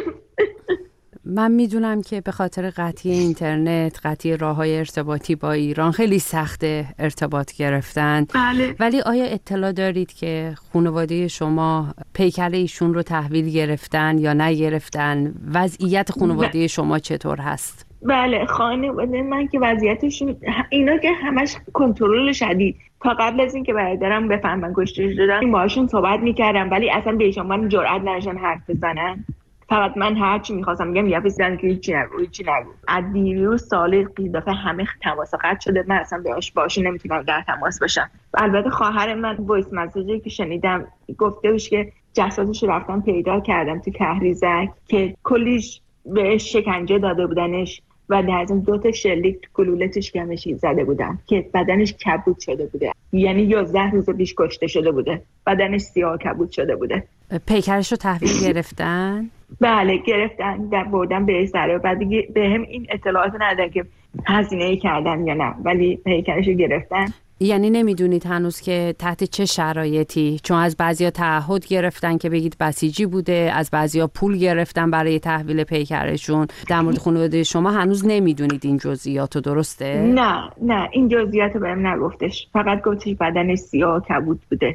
من میدونم که به خاطر قطعی اینترنت، قطعی راه‌های ارتباطی با ایران خیلی سخته ارتباط گرفتن. بله. ولی آیا اطلاع دارید که خانواده شما پیکر ایشون رو تحویل گرفتن یا نگرفتن؟ وضعیت خانواده شما چطور هست؟ بله، خانواده من که وضعیتشون اینا که همش کنترل شدید. تا قبل از این که برادرم بفهمن کشته شدن باهاشون صحبت میکردم، ولی اصلا بهشون من جرئت نداشتن حرف بزنن. فقط من هر چی می‌خواستم میگم یافیزن که هیچی نگو. از دیروز سال دفعه همه تماس قطع شده، من اصلا باهاشون نمیتونم در تماس باشم. البته خواهر من وایس مسیجی که شنیدم گفته بود که جسدش رفتن پیدا کردم تو کهریزک که کلیش بهش شکنجه داده بودنش و در ضمن 2 تا شلیک تو کلولتش گمشی زده بودن که بدنش کبود شده بوده. یعنی 11 روز پیش کشته شده بوده، بدنش سیاه کبود شده بوده. پیکرش رو تحویل گرفتن؟ بله گرفتن، در بردن به سر. بعد به هم این اطلاعات ندادن که هزینه کردن یا نه، ولی پیکرش رو گرفتن. یعنی نمیدونید هنوز که تحت چه شرایطی، چون از بعضیا تعهد گرفتن که بگید بسیجی بوده، از بعضیا پول گرفتن برای تحویل پیکرشون. در مورد خانواده شما هنوز نمیدونید این جزئیاتو، درسته؟ نه این جزئیاتو بهم نگفتش، فقط گفتش بدن سیاه و کبود بوده.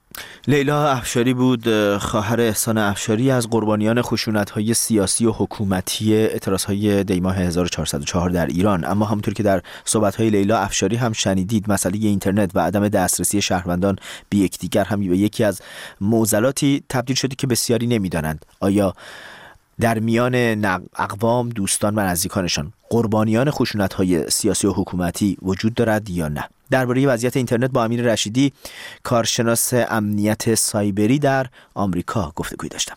لیلا افشاری بود، خواهر احسان افشاری از قربانیان خشونت‌های سیاسی و حکومتی اعتراض‌های دی‌ماه 1404 در ایران. اما همونطور که در صحبت‌های لیلا افشاری هم شنیدید، مسئله اینترنت و عدم دسترسی شهروندان به یکدیگر هم به یکی از معضلاتی تبدیل شده که بسیاری نمی‌دانند آیا در میان اقوام، دوستان و نزدیکانشان قربانیان خشونت‌های سیاسی و حکومتی وجود دارد یا نه. درباره وضعیت اینترنت با امیر رشیدی، کارشناس امنیت سایبری در آمریکا گفتگوی داشتم.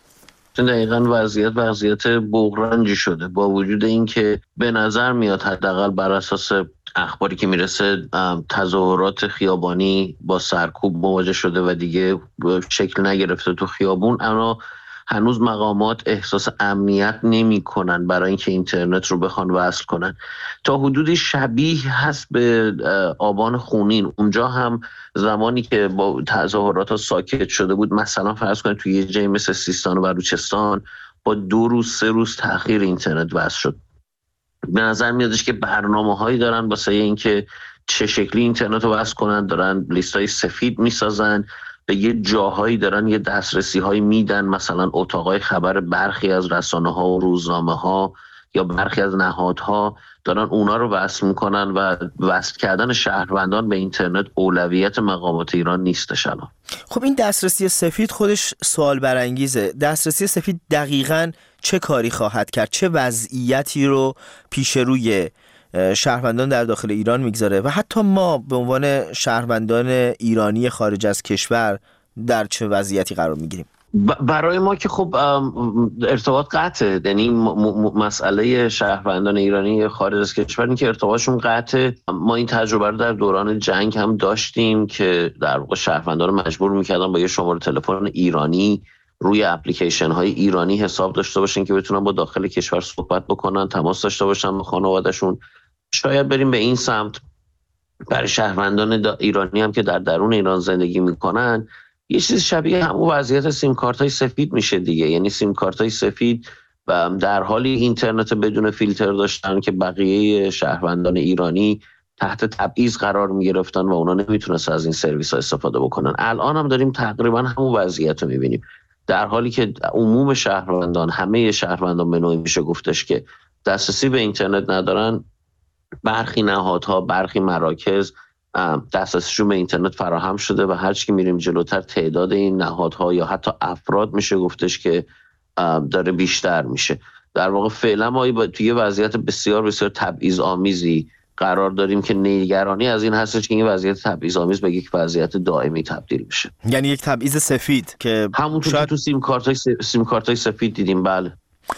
دقیقاً وضعیت بغرنجی شده، با وجود اینکه به نظر میاد حداقل بر اساس اخباری که میرسه تظاهرات خیابانی با سرکوب مواجه شده و دیگه شکل نگرفته تو خیابون، اما هنوز مقامات احساس امنیت نمی کنن برای اینکه اینترنت رو بخوان وصل کنن. تا حدودی شبیه هست به آبان خونین. اونجا هم زمانی که با تظاهرات ها ساکت شده بود، مثلا فرض کنید توی یه جایی مثل سیستان و بلوچستان با 2 روز 3 روز تأخیر اینترنت وصل شد. به نظر میادش که برنامه‌هایی دارن واسه اینکه چه شکلی اینترنت رو وصل کنن، دارن لیستای سفید میسازن، به یه جاهایی دارن یه دسترسی هایی میدن، مثلا اتاقای خبر برخی از رسانه ها و روزنامه ها یا برخی از نهادها دارن اونا رو وصل میکنن و وصل کردن شهروندان به اینترنت اولویت مقامات ایران نیستش الان. خب این دسترسی سفید خودش سوال برانگیزه. دسترسی سفید دقیقاً چه کاری خواهد کرد؟ چه وضعیتی رو پیش روی شهروندان در داخل ایران میگذاره و حتی ما به عنوان شهروندان ایرانی خارج از کشور در چه وضعیتی قرار میگیریم؟ برای ما که خب ارتباط قطعه، یعنی مسئله شهروندان ایرانی خارج از کشور این که ارتباطشون قطعه. ما این تجربه رو در دوران جنگ هم داشتیم که در واقع شهروندان رو مجبور میکردن با یه شماره تلفن ایرانی روی اپلیکیشن های ایرانی حساب داشته باشن که بتونن با داخل کشور صحبت بکنن، تماس داشته باشن با خانوادهشون. شاید بریم به این سمت برای شهروندان ایرانی هم که در درون ایران زندگی میکنن یه چیز شبیه همون وضعیت سیم کارت های سفید میشه دیگه. یعنی سیم کارت های سفید در حالی اینترنت بدون فیلتر داشتن که بقیه شهروندان ایرانی تحت تبعیض قرار میگرفتن و اونا نمیتونستن از این سرویس ها استفاده بکنن. الان هم داریم تقریبا همون وضعیت رو میبینیم، در حالی که عموم شهروندان، همه شهروندان به نوعی میشه گفتش که دسترسی به اینترنت ندارن. برخی نهادها، برخی مراکز دسترسیشون به اینترنت فراهم شده و هرچی که میریم جلوتر تعداد این نهادها یا حتی افراد میشه گفتش که داره بیشتر میشه. در واقع فعلا ما توی وضعیت بسیار بسیار تبعیض آمیزی قرار داریم که نگرانی از این هستش که این وضعیت تبعیض آمیز به یک وضعیت دائمی تبدیل بشه. یعنی یک تبعیض سفید که همونطور که تو سیم کارتای سفید دیدیم. بله.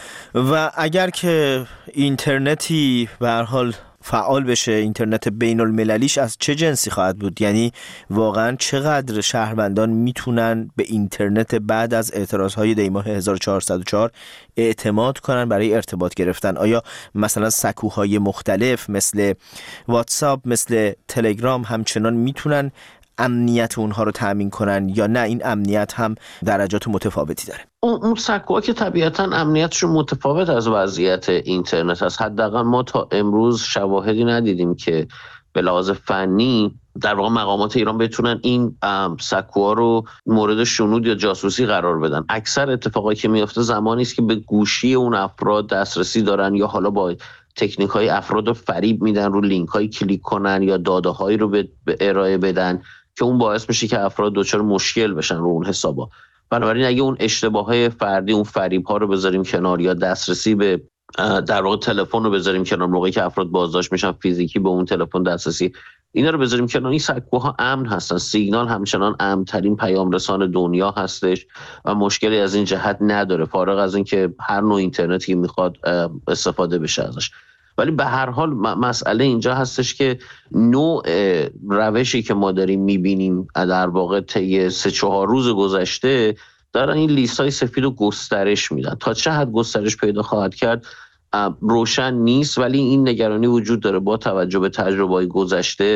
و اگر که اینترنتی به هر حال فعال بشه، اینترنت بین المللیش از چه جنسی خواهد بود؟ یعنی واقعا چقدر شهروندان میتونن به اینترنت بعد از اعتراضهای دی‌ماه 1404 اعتماد کنن برای ارتباط گرفتن؟ آیا مثلا سکوهای مختلف مثل واتساپ، مثل تلگرام همچنان میتونن امنیت اونها رو تأمین کنن یا نه این امنیت هم درجات متفاوتی داره؟ اون سکوها که طبیعتاً امنیتشون متفاوت از وضعیت اینترنت هست. حداقل ما تا امروز شواهدی ندیدیم که به لحاظ فنی در واقع مقامات ایران بتونن این سکوها رو مورد شنود یا جاسوسی قرار بدن. اکثر اتفاقایی که میفته زمانی است که به گوشی اون افراد دسترسی دارن یا حالا با تکنیک‌های افراد رو فریب میدن، رو لینک‌های کلیک کنن یا داده‌هایی رو به ارائه بدن که اون باعث میشه که افراد دچار مشکل بشن رو اون حسابا. بنابراین اگه اون اشتباههای فردی، اون فریب‌ها رو بذاریم کنار یا دسترسی به در واقع تلفن رو بذاریم کنار، موقعی که افراد بازداشت میشن فیزیکی به اون تلفن دسترسی، اینا رو بذاریم کنار، این سکوها امن هستن. سیگنال همچنان امن‌ترین پیام رسان دنیا هستش و مشکلی از این جهت نداره، فارغ از این که هر نوع اینترنتی میخواد استفاده بشه ازش. ولی به هر حال مسئله اینجا هستش که نوع روشی که ما داریم میبینیم در واقع طی 3-4 روز گذشته دارن این لیست‌های سفید رو گسترش میدن. تا چه حد گسترش پیدا خواهد کرد روشن نیست، ولی این نگرانی وجود داره با توجه به تجربه‌های گذشته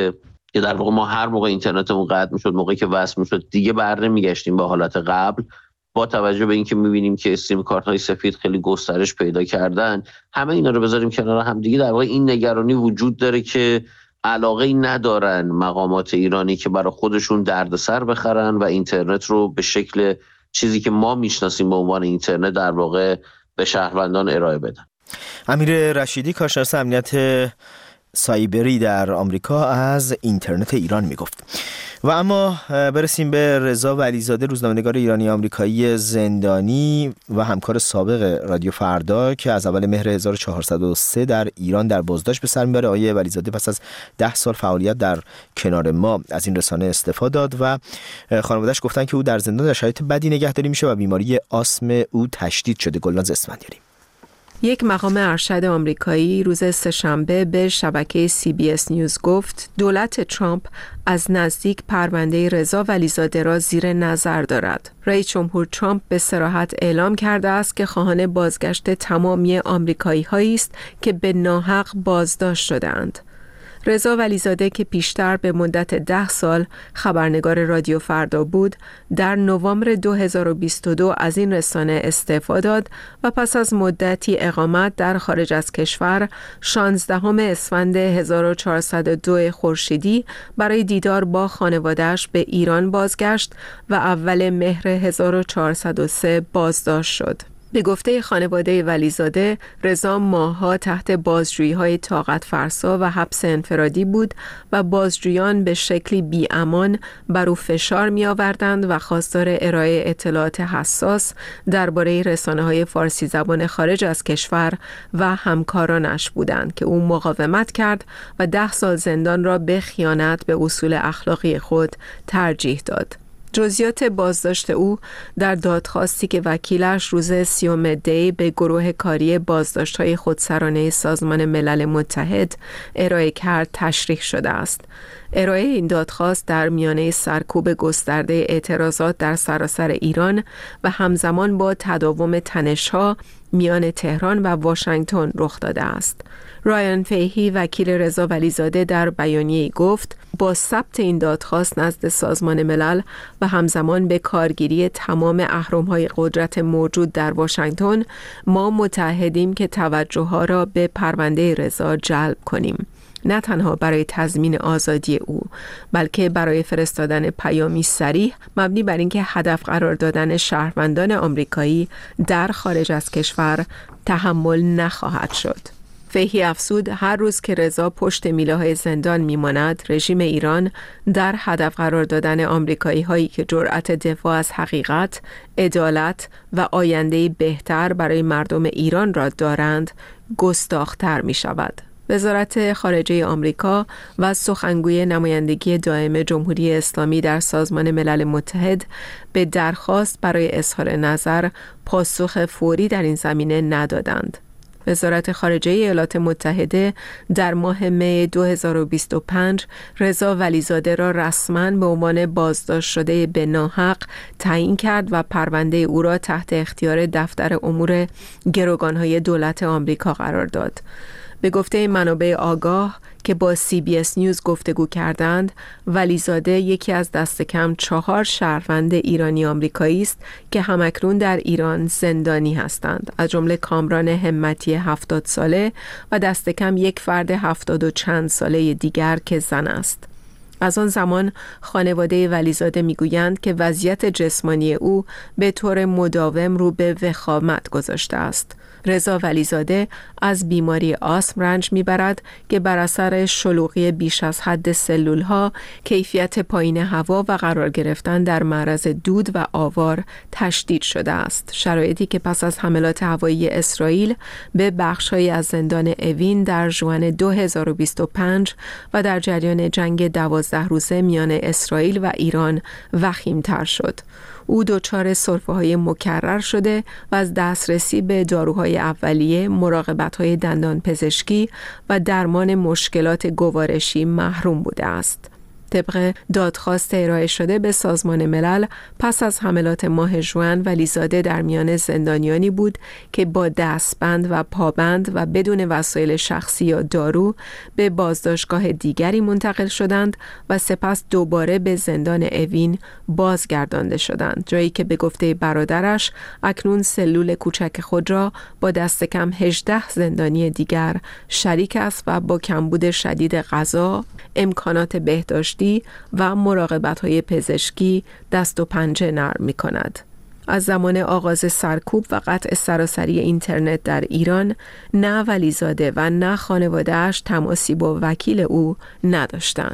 که در واقع ما هر موقع اینترنتمون قطع میشد، موقعی که وصل میشد دیگه بر نمیگشتیم به حالت قبل. با توجه به اینکه میبینیم که سیم کارت های سفید خیلی گسترش پیدا کردن، همه اینا رو بذاریم کنار هم دیگه، در واقع این نگرانی وجود داره که علاقه ندارن مقامات ایرانی که برای خودشون دردسر بخرن و اینترنت رو به شکل چیزی که ما میشناسیم به عنوان اینترنت در واقع به شهروندان ارائه بدن. امیر رشیدی، کارشناس امنیت سایبری در آمریکا، از اینترنت ایران میگفت. و اما برسیم به رضا ولیزاده، روزنامه‌نگار ایرانی آمریکایی زندانی و همکار سابق رادیو فردا که از اول مهر 1403 در ایران در بازداشت به سر میبره. آقای ولیزاده پس از 10 سال فعالیت در کنار ما از این رسانه استعفا داد و خانواده‌اش گفتن که او در زندان در شرایط بدی نگهداری میشه و بیماری آسم او تشدید شده. گلناز اسفندیاری. یک مقام ارشد آمریکایی روز سه‌شنبه به شبکه CBS نیوز گفت دولت ترامپ از نزدیک پرونده رضا ولیزاده را زیر نظر دارد. رئیس جمهور ترامپ به صراحت اعلام کرده است که خواهان بازگشت تمامی آمریکایی‌هایی است که به ناحق بازداشت شده‌اند. رضا ولیزاده که پیشتر به مدت 10 سال خبرنگار رادیو فردا بود، در نوامبر 2022 از این رسانه استعفا داد و پس از مدتی اقامت در خارج از کشور 16 اسفند 1402 خورشیدی برای دیدار با خانواده‌اش به ایران بازگشت و اول مهر 1403 بازداشت شد. به گفته خانواده ولیزاده، رضا ماه‌ها تحت بازجویی‌های طاقت فرسا و حبس انفرادی بود و بازجویان به شکلی بی‌امان بر او فشار می‌آوردند و خواستار ارائه اطلاعات حساس درباره رسانه‌های فارسی زبان خارج از کشور و همکارانش بودند که او مقاومت کرد و 10 سال زندان را به خیانت به اصول اخلاقی خود ترجیح داد. جزئیات بازداشت او در دادخواستی که وکیلش روز 30 دی به گروه کاری بازداشت‌های خودسرانه سازمان ملل متحد ارائه کرد تشریح شده است. ارائه این دادخواست در میانه سرکوب گسترده اعتراضات در سراسر ایران و همزمان با تداوم تنش‌ها میان تهران و واشنگتن رخ داده است. رایان فیهی، وکیل رضا ولیزاده، در بیانیه‌ای گفت با ثبت این دادخواست نزد سازمان ملل و همزمان به کارگیری تمام اهرم‌های قدرت موجود در واشنگتن، ما متعهدیم که توجه‌ها را به پرونده رضا جلب کنیم. نه تنها برای تضمین آزادی او، بلکه برای فرستادن پیامی صریح مبنی بر اینکه هدف قرار دادن شهروندان آمریکایی در خارج از کشور تحمل نخواهد شد. فیهی افزود هر روز که رضا پشت میله‌های زندان میماند، رژیم ایران در هدف قرار دادن آمریکایی هایی که جرأت دفاع از حقیقت، عدالت و آینده بهتر برای مردم ایران را دارند، گستاخ‌تر می شود. وزارت خارجه آمریکا و سخنگوی نمایندگی دائم جمهوری اسلامی در سازمان ملل متحد به درخواست برای اظهار نظر پاسخ فوری در این زمینه ندادند. وزارت خارجه ایالات متحده در ماه می 2025 رضا ولیزاده را رسما به عنوان بازداشت شده به ناحق تعیین کرد و پرونده او را تحت اختیار دفتر امور گروگان‌های دولت آمریکا قرار داد. به گفته منابع آگاه که با CBS نیوز گفتگو کردند، ولیزاده یکی از دست کم 4 شهروند ایرانی آمریکایی است که همکنون در ایران زندانی هستند، از جمله کامران همتی 70 ساله و دست کم یک فرد 70 و چند ساله دیگر که زن است. از آن زمان خانواده ولیزاده میگویند که وضعیت جسمانی او به طور مداوم رو به وخامت گذاشته است. رضا ولیزاده از بیماری آسم رنج میبرد که بر اثر شلوغی بیش از حد سلولها، کیفیت پایین هوا و قرار گرفتن در معرض دود و آوار تشدید شده است. شرایطی که پس از حملات هوایی اسرائیل به بخش‌هایی از زندان اوین در ژوئن 2025 و در جریان جنگ 12 روزه میان اسرائیل و ایران وخیم‌تر شد. او دچار سرفه‌های مکرر شده و از دسترسی به داروهای اولیه، مراقبت‌های دندان پزشکی و درمان مشکلات گوارشی محروم بوده است. طبق دادخواست ارائه شده به سازمان ملل پس از حملات ماه ژوئن ولیزاده در میان زندانیانی بود که با دستبند و پابند و بدون وسایل شخصی یا دارو به بازداشتگاه دیگری منتقل شدند و سپس دوباره به زندان اوین بازگردانده شدند، جایی که به گفته برادرش اکنون سلول کوچک خود را با دست کم 18 زندانی دیگر شریک است و با کمبود شدید غذا، امکانات بهداشتی و مراقبت‌های پزشکی دست و پنجه نرم می‌کند. از زمان آغاز سرکوب و قطع سراسری اینترنت در ایران نه ولیزاده و نه خانواده‌اش تماسی با وکیل او نداشتند.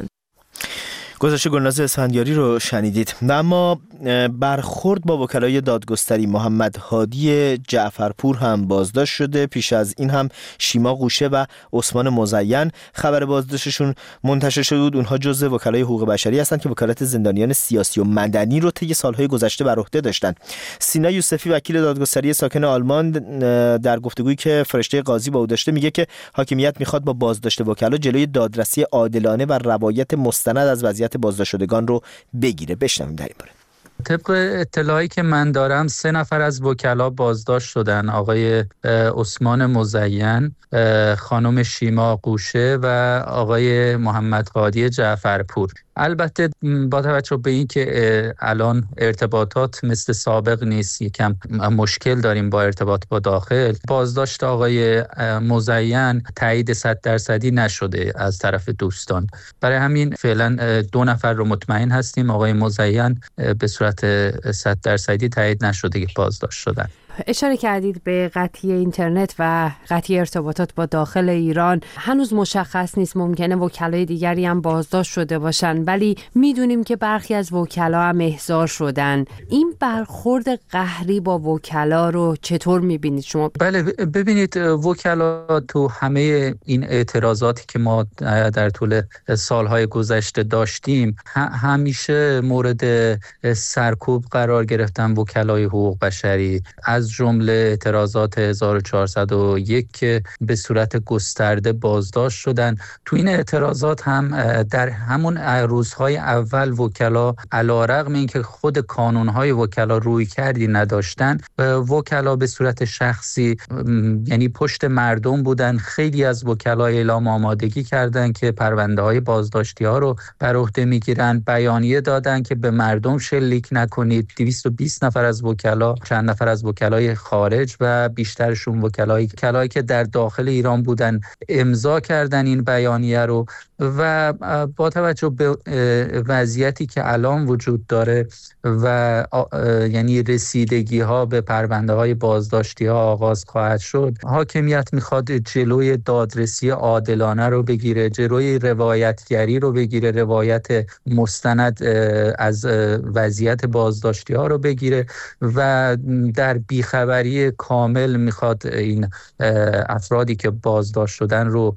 گزارش گلناز اسفندیاری رو شنیدید. اما برخورد با وکلای دادگستری محمد هادی جعفرپور هم بازداشت شده. پیش از این هم شیما قوشه و عثمان مزین خبر بازداشتشون منتشر شده بود. اونها جزو وکلای حقوق بشری هستند که وکالت زندانیان سیاسی و مدنی رو طی سالهای گذشته بر عهده داشتن. سینا یوسفی وکیل دادگستری ساکن آلمان در گفتگویی که فرشته قاضی با او داشته میگه که حاکمیت میخواد با بازداشت وکلا جلوی دادرسی عادلانه و روایت مستند از وضعیت بازداشت شدگان رو بگیره. بشنویم در این باره. طبق اطلاعی که من دارم 3 نفر از وکلا بازداشت شدن: آقای عثمان مزین، خانم شیما قوشه و آقای محمد هادی جعفرپور. البته با توجه به این که الان ارتباطات مثل سابق نیست، یکم مشکل داریم با ارتباط با داخل، بازداشت آقای مزین تایید 100% نشده از طرف دوستان. برای همین فعلا 2 نفر رو مطمئن هستیم. آقای مزین به صورت 100% تایید نشده که بازداشت شدن. اشاره کردید به قطعی اینترنت و قطعی ارتباطات با داخل ایران. هنوز مشخص نیست، ممکنه وکلای دیگری هم بازداشت شده باشن، ولی میدونیم که برخی از وکلا هم احضار شدن. این برخورد قهری با وکلا رو چطور میبینید شما؟ بله، ببینید وکلا تو همه این اعتراضاتی که ما در طول سالهای گذشته داشتیم همیشه مورد سرکوب قرار گرفتن وکلای حقوق بشری، از جمله اعتراضات 1401 که به صورت گسترده بازداشت شدن. تو این اعتراضات هم در همون روزهای اول وکلا علیرغم اینکه خود کانونهای وکلا روی کردی نداشتن، وکلا به صورت شخصی یعنی پشت مردم بودن. خیلی از وکلا اعلام آمادگی کردن که پرونده های بازداشتی ها رو بر عهده میگیرن. بیانیه دادن که به مردم شلیک نکنید. 220 نفر از وکلا، چند نفر از وکلای خارج و بیشترشون وکلایی که در داخل ایران بودن امضا کردن این بیانیه رو. و با توجه به وضعیتی که الان وجود داره و یعنی رسیدگی ها به پرونده های بازداشتی ها آغاز خواهد شد، حاکمیت میخواد جلوی دادرسی عادلانه رو بگیره، جلوی روایتگری رو بگیره، روایت مستند از وضعیت بازداشتی ها رو بگیره و در بیخبری کامل میخواد این افرادی که بازداشت شدن رو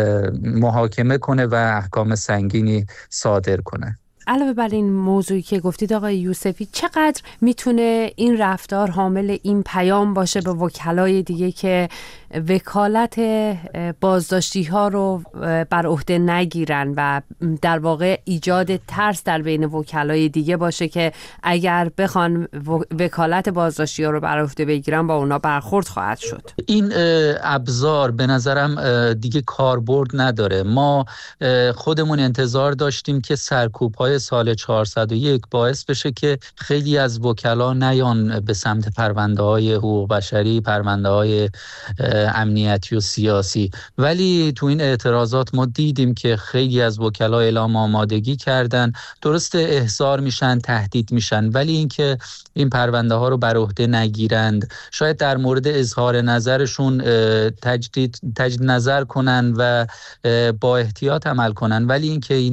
محاکمه کنه و احکام سنگینی صادر کنه. علاوه بر این موضوعی که گفتید آقای یوسفی، چقدر میتونه این رفتار حامل این پیام باشه به وکلای دیگه که وکالت بازداشتی ها رو بر عهده نگیرن و در واقع ایجاد ترس در بین وکلای دیگه باشه که اگر بخوان وکالت بازداشتی ها رو بر عهده بگیرن با اونا برخورد خواهد شد؟ این ابزار به نظرم دیگه کاربرد نداره. ما خودمون انتظار داشتیم که سرکوب های سال 401 باعث بشه که خیلی از وکلا نیان به سمت پرونده های حقوق بشری، پرونده های امنیتی و سیاسی، ولی تو این اعتراضات ما دیدیم که خیلی از وکلا اعلام آمادگی کردن. درسته احضار میشن، تهدید میشن، ولی اینکه این پرونده ها رو بر عهده نگیرند، شاید در مورد اظهار نظرشون تجدید نظر کنن و با احتیاط عمل کنن، ولی اینکه این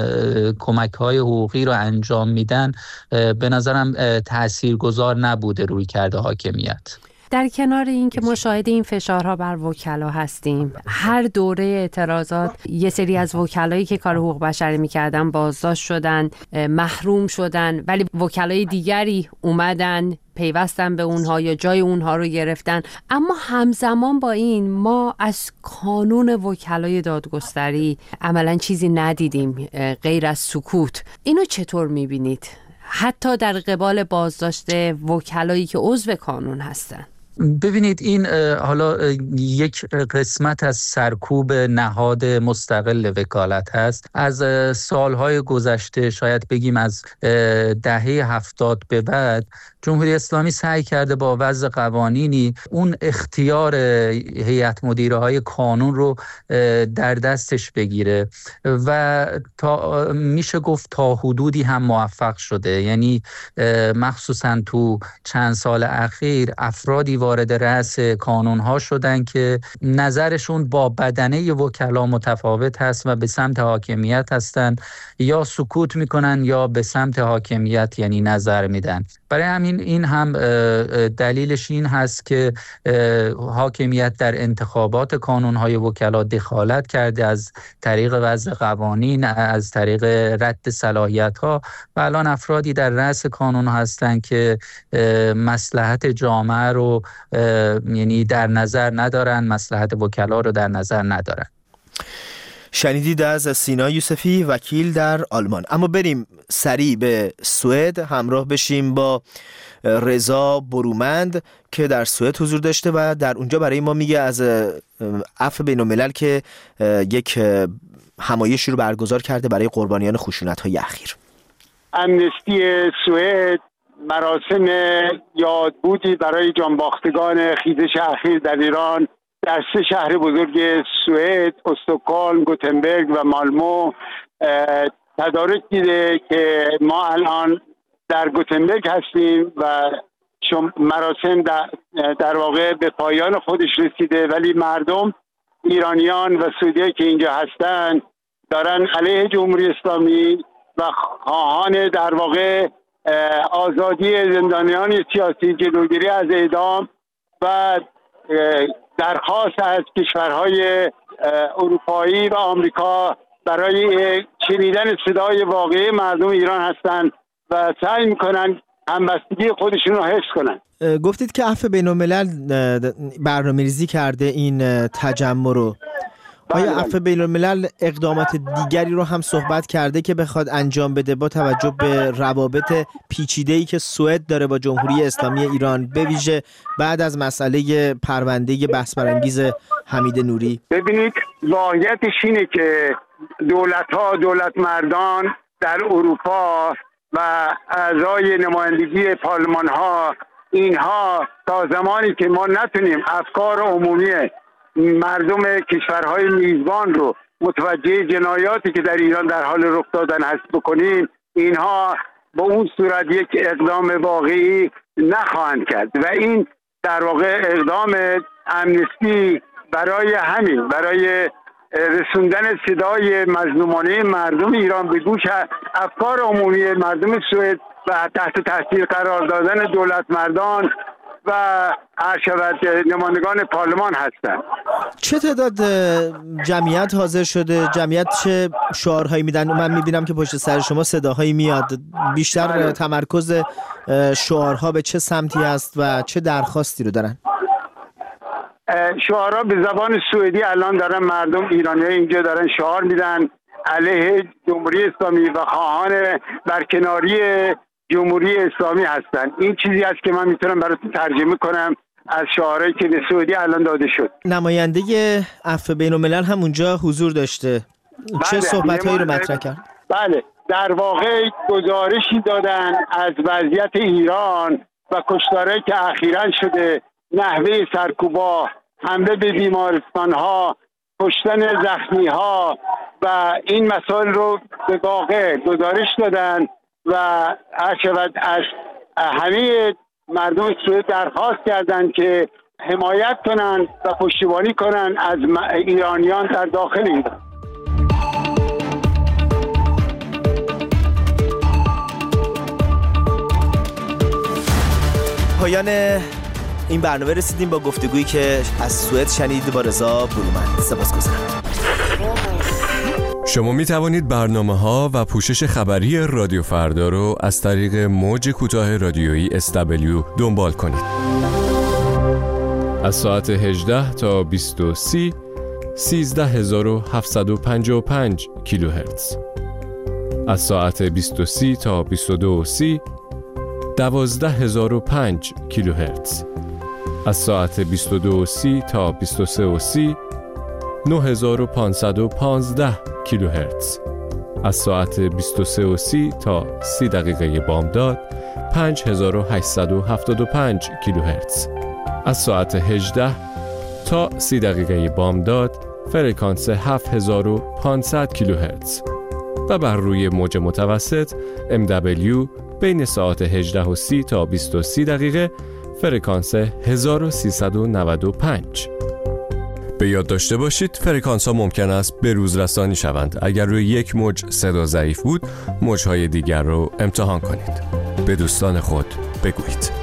کمک های حقوقی رو انجام میدن به نظرم تاثیرگذار نبوده روی کرده حاکمیت. در کنار این که ما شاهد این فشارها بر وکلا هستیم، هر دوره اعتراضات یه سری از وکلایی که کار حقوق بشری میکردن بازداشت شدن، محروم شدن، ولی وکلای دیگری اومدن پیوستن به اونها یا جای اونها رو گرفتن. اما همزمان با این ما از کانون وکلای دادگستری عملاً چیزی ندیدیم غیر از سکوت. اینو چطور میبینید؟ حتی در قبال بازداشت وکلایی که عضو کانون هستن. ببینید این حالا یک قسمت از سرکوب نهاد مستقل وکالت هست. از سالهای گذشته، شاید بگیم از دهه 70 به بعد، جمهوری اسلامی سعی کرده با وضع قوانینی اون اختیار هیئت مدیره های کانون رو در دستش بگیره و تا میشه گفت تا حدودی هم موفق شده. یعنی مخصوصا تو چند سال اخیر افرادی وارد رأس کانون ها شدن که نظرشون با بدنه وکلا متفاوت هست و به سمت حاکمیت هستن، یا سکوت میکنن یا به سمت حاکمیت یعنی نظر میدن. برای همین این هم دلیلش این هست که حاکمیت در انتخابات کانون‌های وکلا دخالت کرده از طریق وضع قوانین، از طریق رد صلاحیت‌ها، و الان افرادی در رأس کانون هستن که مصلحت جامعه رو یعنی در نظر ندارن، مصلحت وکلا رو در نظر ندارن. شنیدید از سینا یوسفی، وکیل در آلمان. اما بریم سریع به سوئد همراه بشیم با رضا برومند که در سوئد حضور داشته و در اونجا برای ما میگه از عفو بین‌الملل که یک همایشی رو برگزار کرده برای قربانیان خشونت‌های اخیر. امنستی سوئد مراسم یادبودی برای جانباختگان خیزش اخیر در ایران در 3 شهر بزرگ سوئد، استکهلم، گوتنبرگ و مالمو تدارک دیده که ما الان در گوتنبرگ هستیم و مراسم در واقع به پایان خودش رسیده، ولی مردم ایرانیان و سوئدی که اینجا هستن دارن علیه جمهوری اسلامی و خواهان در واقع آزادی زندانیان سیاسی، جلوگیری از اعدام و درخواست از کشورهای اروپایی و آمریکا برای شنیدن صدای واقعی مردم ایران هستند و سعی میکنن همبستگی خودشون رو حفظ کنن. گفتید که عفو بین‌الملل برنامه‌ریزی کرده این تجمع رو. آیا عفو بین‌الملل اقدامات دیگری رو هم صحبت کرده که بخواد انجام بده با توجه به روابط پیچیده‌ای که سوئد داره با جمهوری اسلامی ایران، به ویژه بعد از مسئله پرونده بحث برانگیز حمید نوری؟ ببینید واقعیتش اینه که دولت‌ها، دولت مردان در اروپا و اعضای نمایندگی پارلمان‌ها، اینها تا زمانی که ما نتونیم افکار عمومی مردم کشورهای میزبان رو متوجه جنایاتی که در ایران در حال رخ دادن هست بکنیم، اینها با اون صورت یک اقدام واقعی نخواهند کرد و این در واقع اقدام امنستی برای رسوندن صدای مظلومانه مردم ایران به گوش افکار عمومی مردم سوئد و تحت تاثیر قرار دادن دولت مردان و نمایندگان پارلمان هستند. چه تعداد جمعیت حاضر شده؟ جمعیت چه شعارهایی میدن؟ من میبینم که پشت سر شما صداهایی میاد. بیشتر تمرکز شعارها به چه سمتی است و چه درخواستی رو دارن؟ شعارها به زبان سوئدی الان دارن مردم ایرانی اینجا دارن شعار میدن علیه جمهوری اسلامی و خواهان برکناری جمهوری اسلامی هستن. این چیزی است که من میتونم براتون ترجمه کنم از شعارهایی که به سعودی الان داده شد. نماینده عفو بین‌الملل هم اونجا حضور داشته. چه صحبت‌هایی رو مطرح کرد؟ بله، در واقع گزارشی دادن از وضعیت ایران و کشتارهایی که اخیراً شده، نحوه سرکوبا، حمله به بیمارستان‌ها، کشتن زخمی‌ها و این مسائل رو به واقع گزارش دادن و از همه مردم سوئد درخواست کردند که حمایت کنند و پشتیبانی کنند از ایرانیان در داخل ایران. پایان این برنامه رسیدیم با گفتگویی که از سوئد شنید با رضا برومند. سپاسگزارم. شما می توانید برنامه‌ها و پوشش خبری رادیو فردا رو از طریق موج کوتاه رادیویی SW دنبال کنید. از ساعت 18 تا 20:30 13755 کیلوهرتز. از ساعت 20:30 تا 22:30 12005 کیلوهرتز. از ساعت 22:30 تا 23:30 9515 کیلوهرتز. از ساعت 23:30 تا 30 دقیقه بامداد 5875 کیلوهرتز. از ساعت 18 تا 30 دقیقه بامداد فرکانس 7500 کیلوهرتز و بر روی موج متوسط MW بین ساعت 18:30 تا 20:30 دقیقه فرکانس 1395. به یاد داشته باشید فرکانس ها ممکن است به روز رسانی شوند. اگر روی یک موج صدا ضعیف بود، موج‌های دیگر رو امتحان کنید. به دوستان خود بگویید.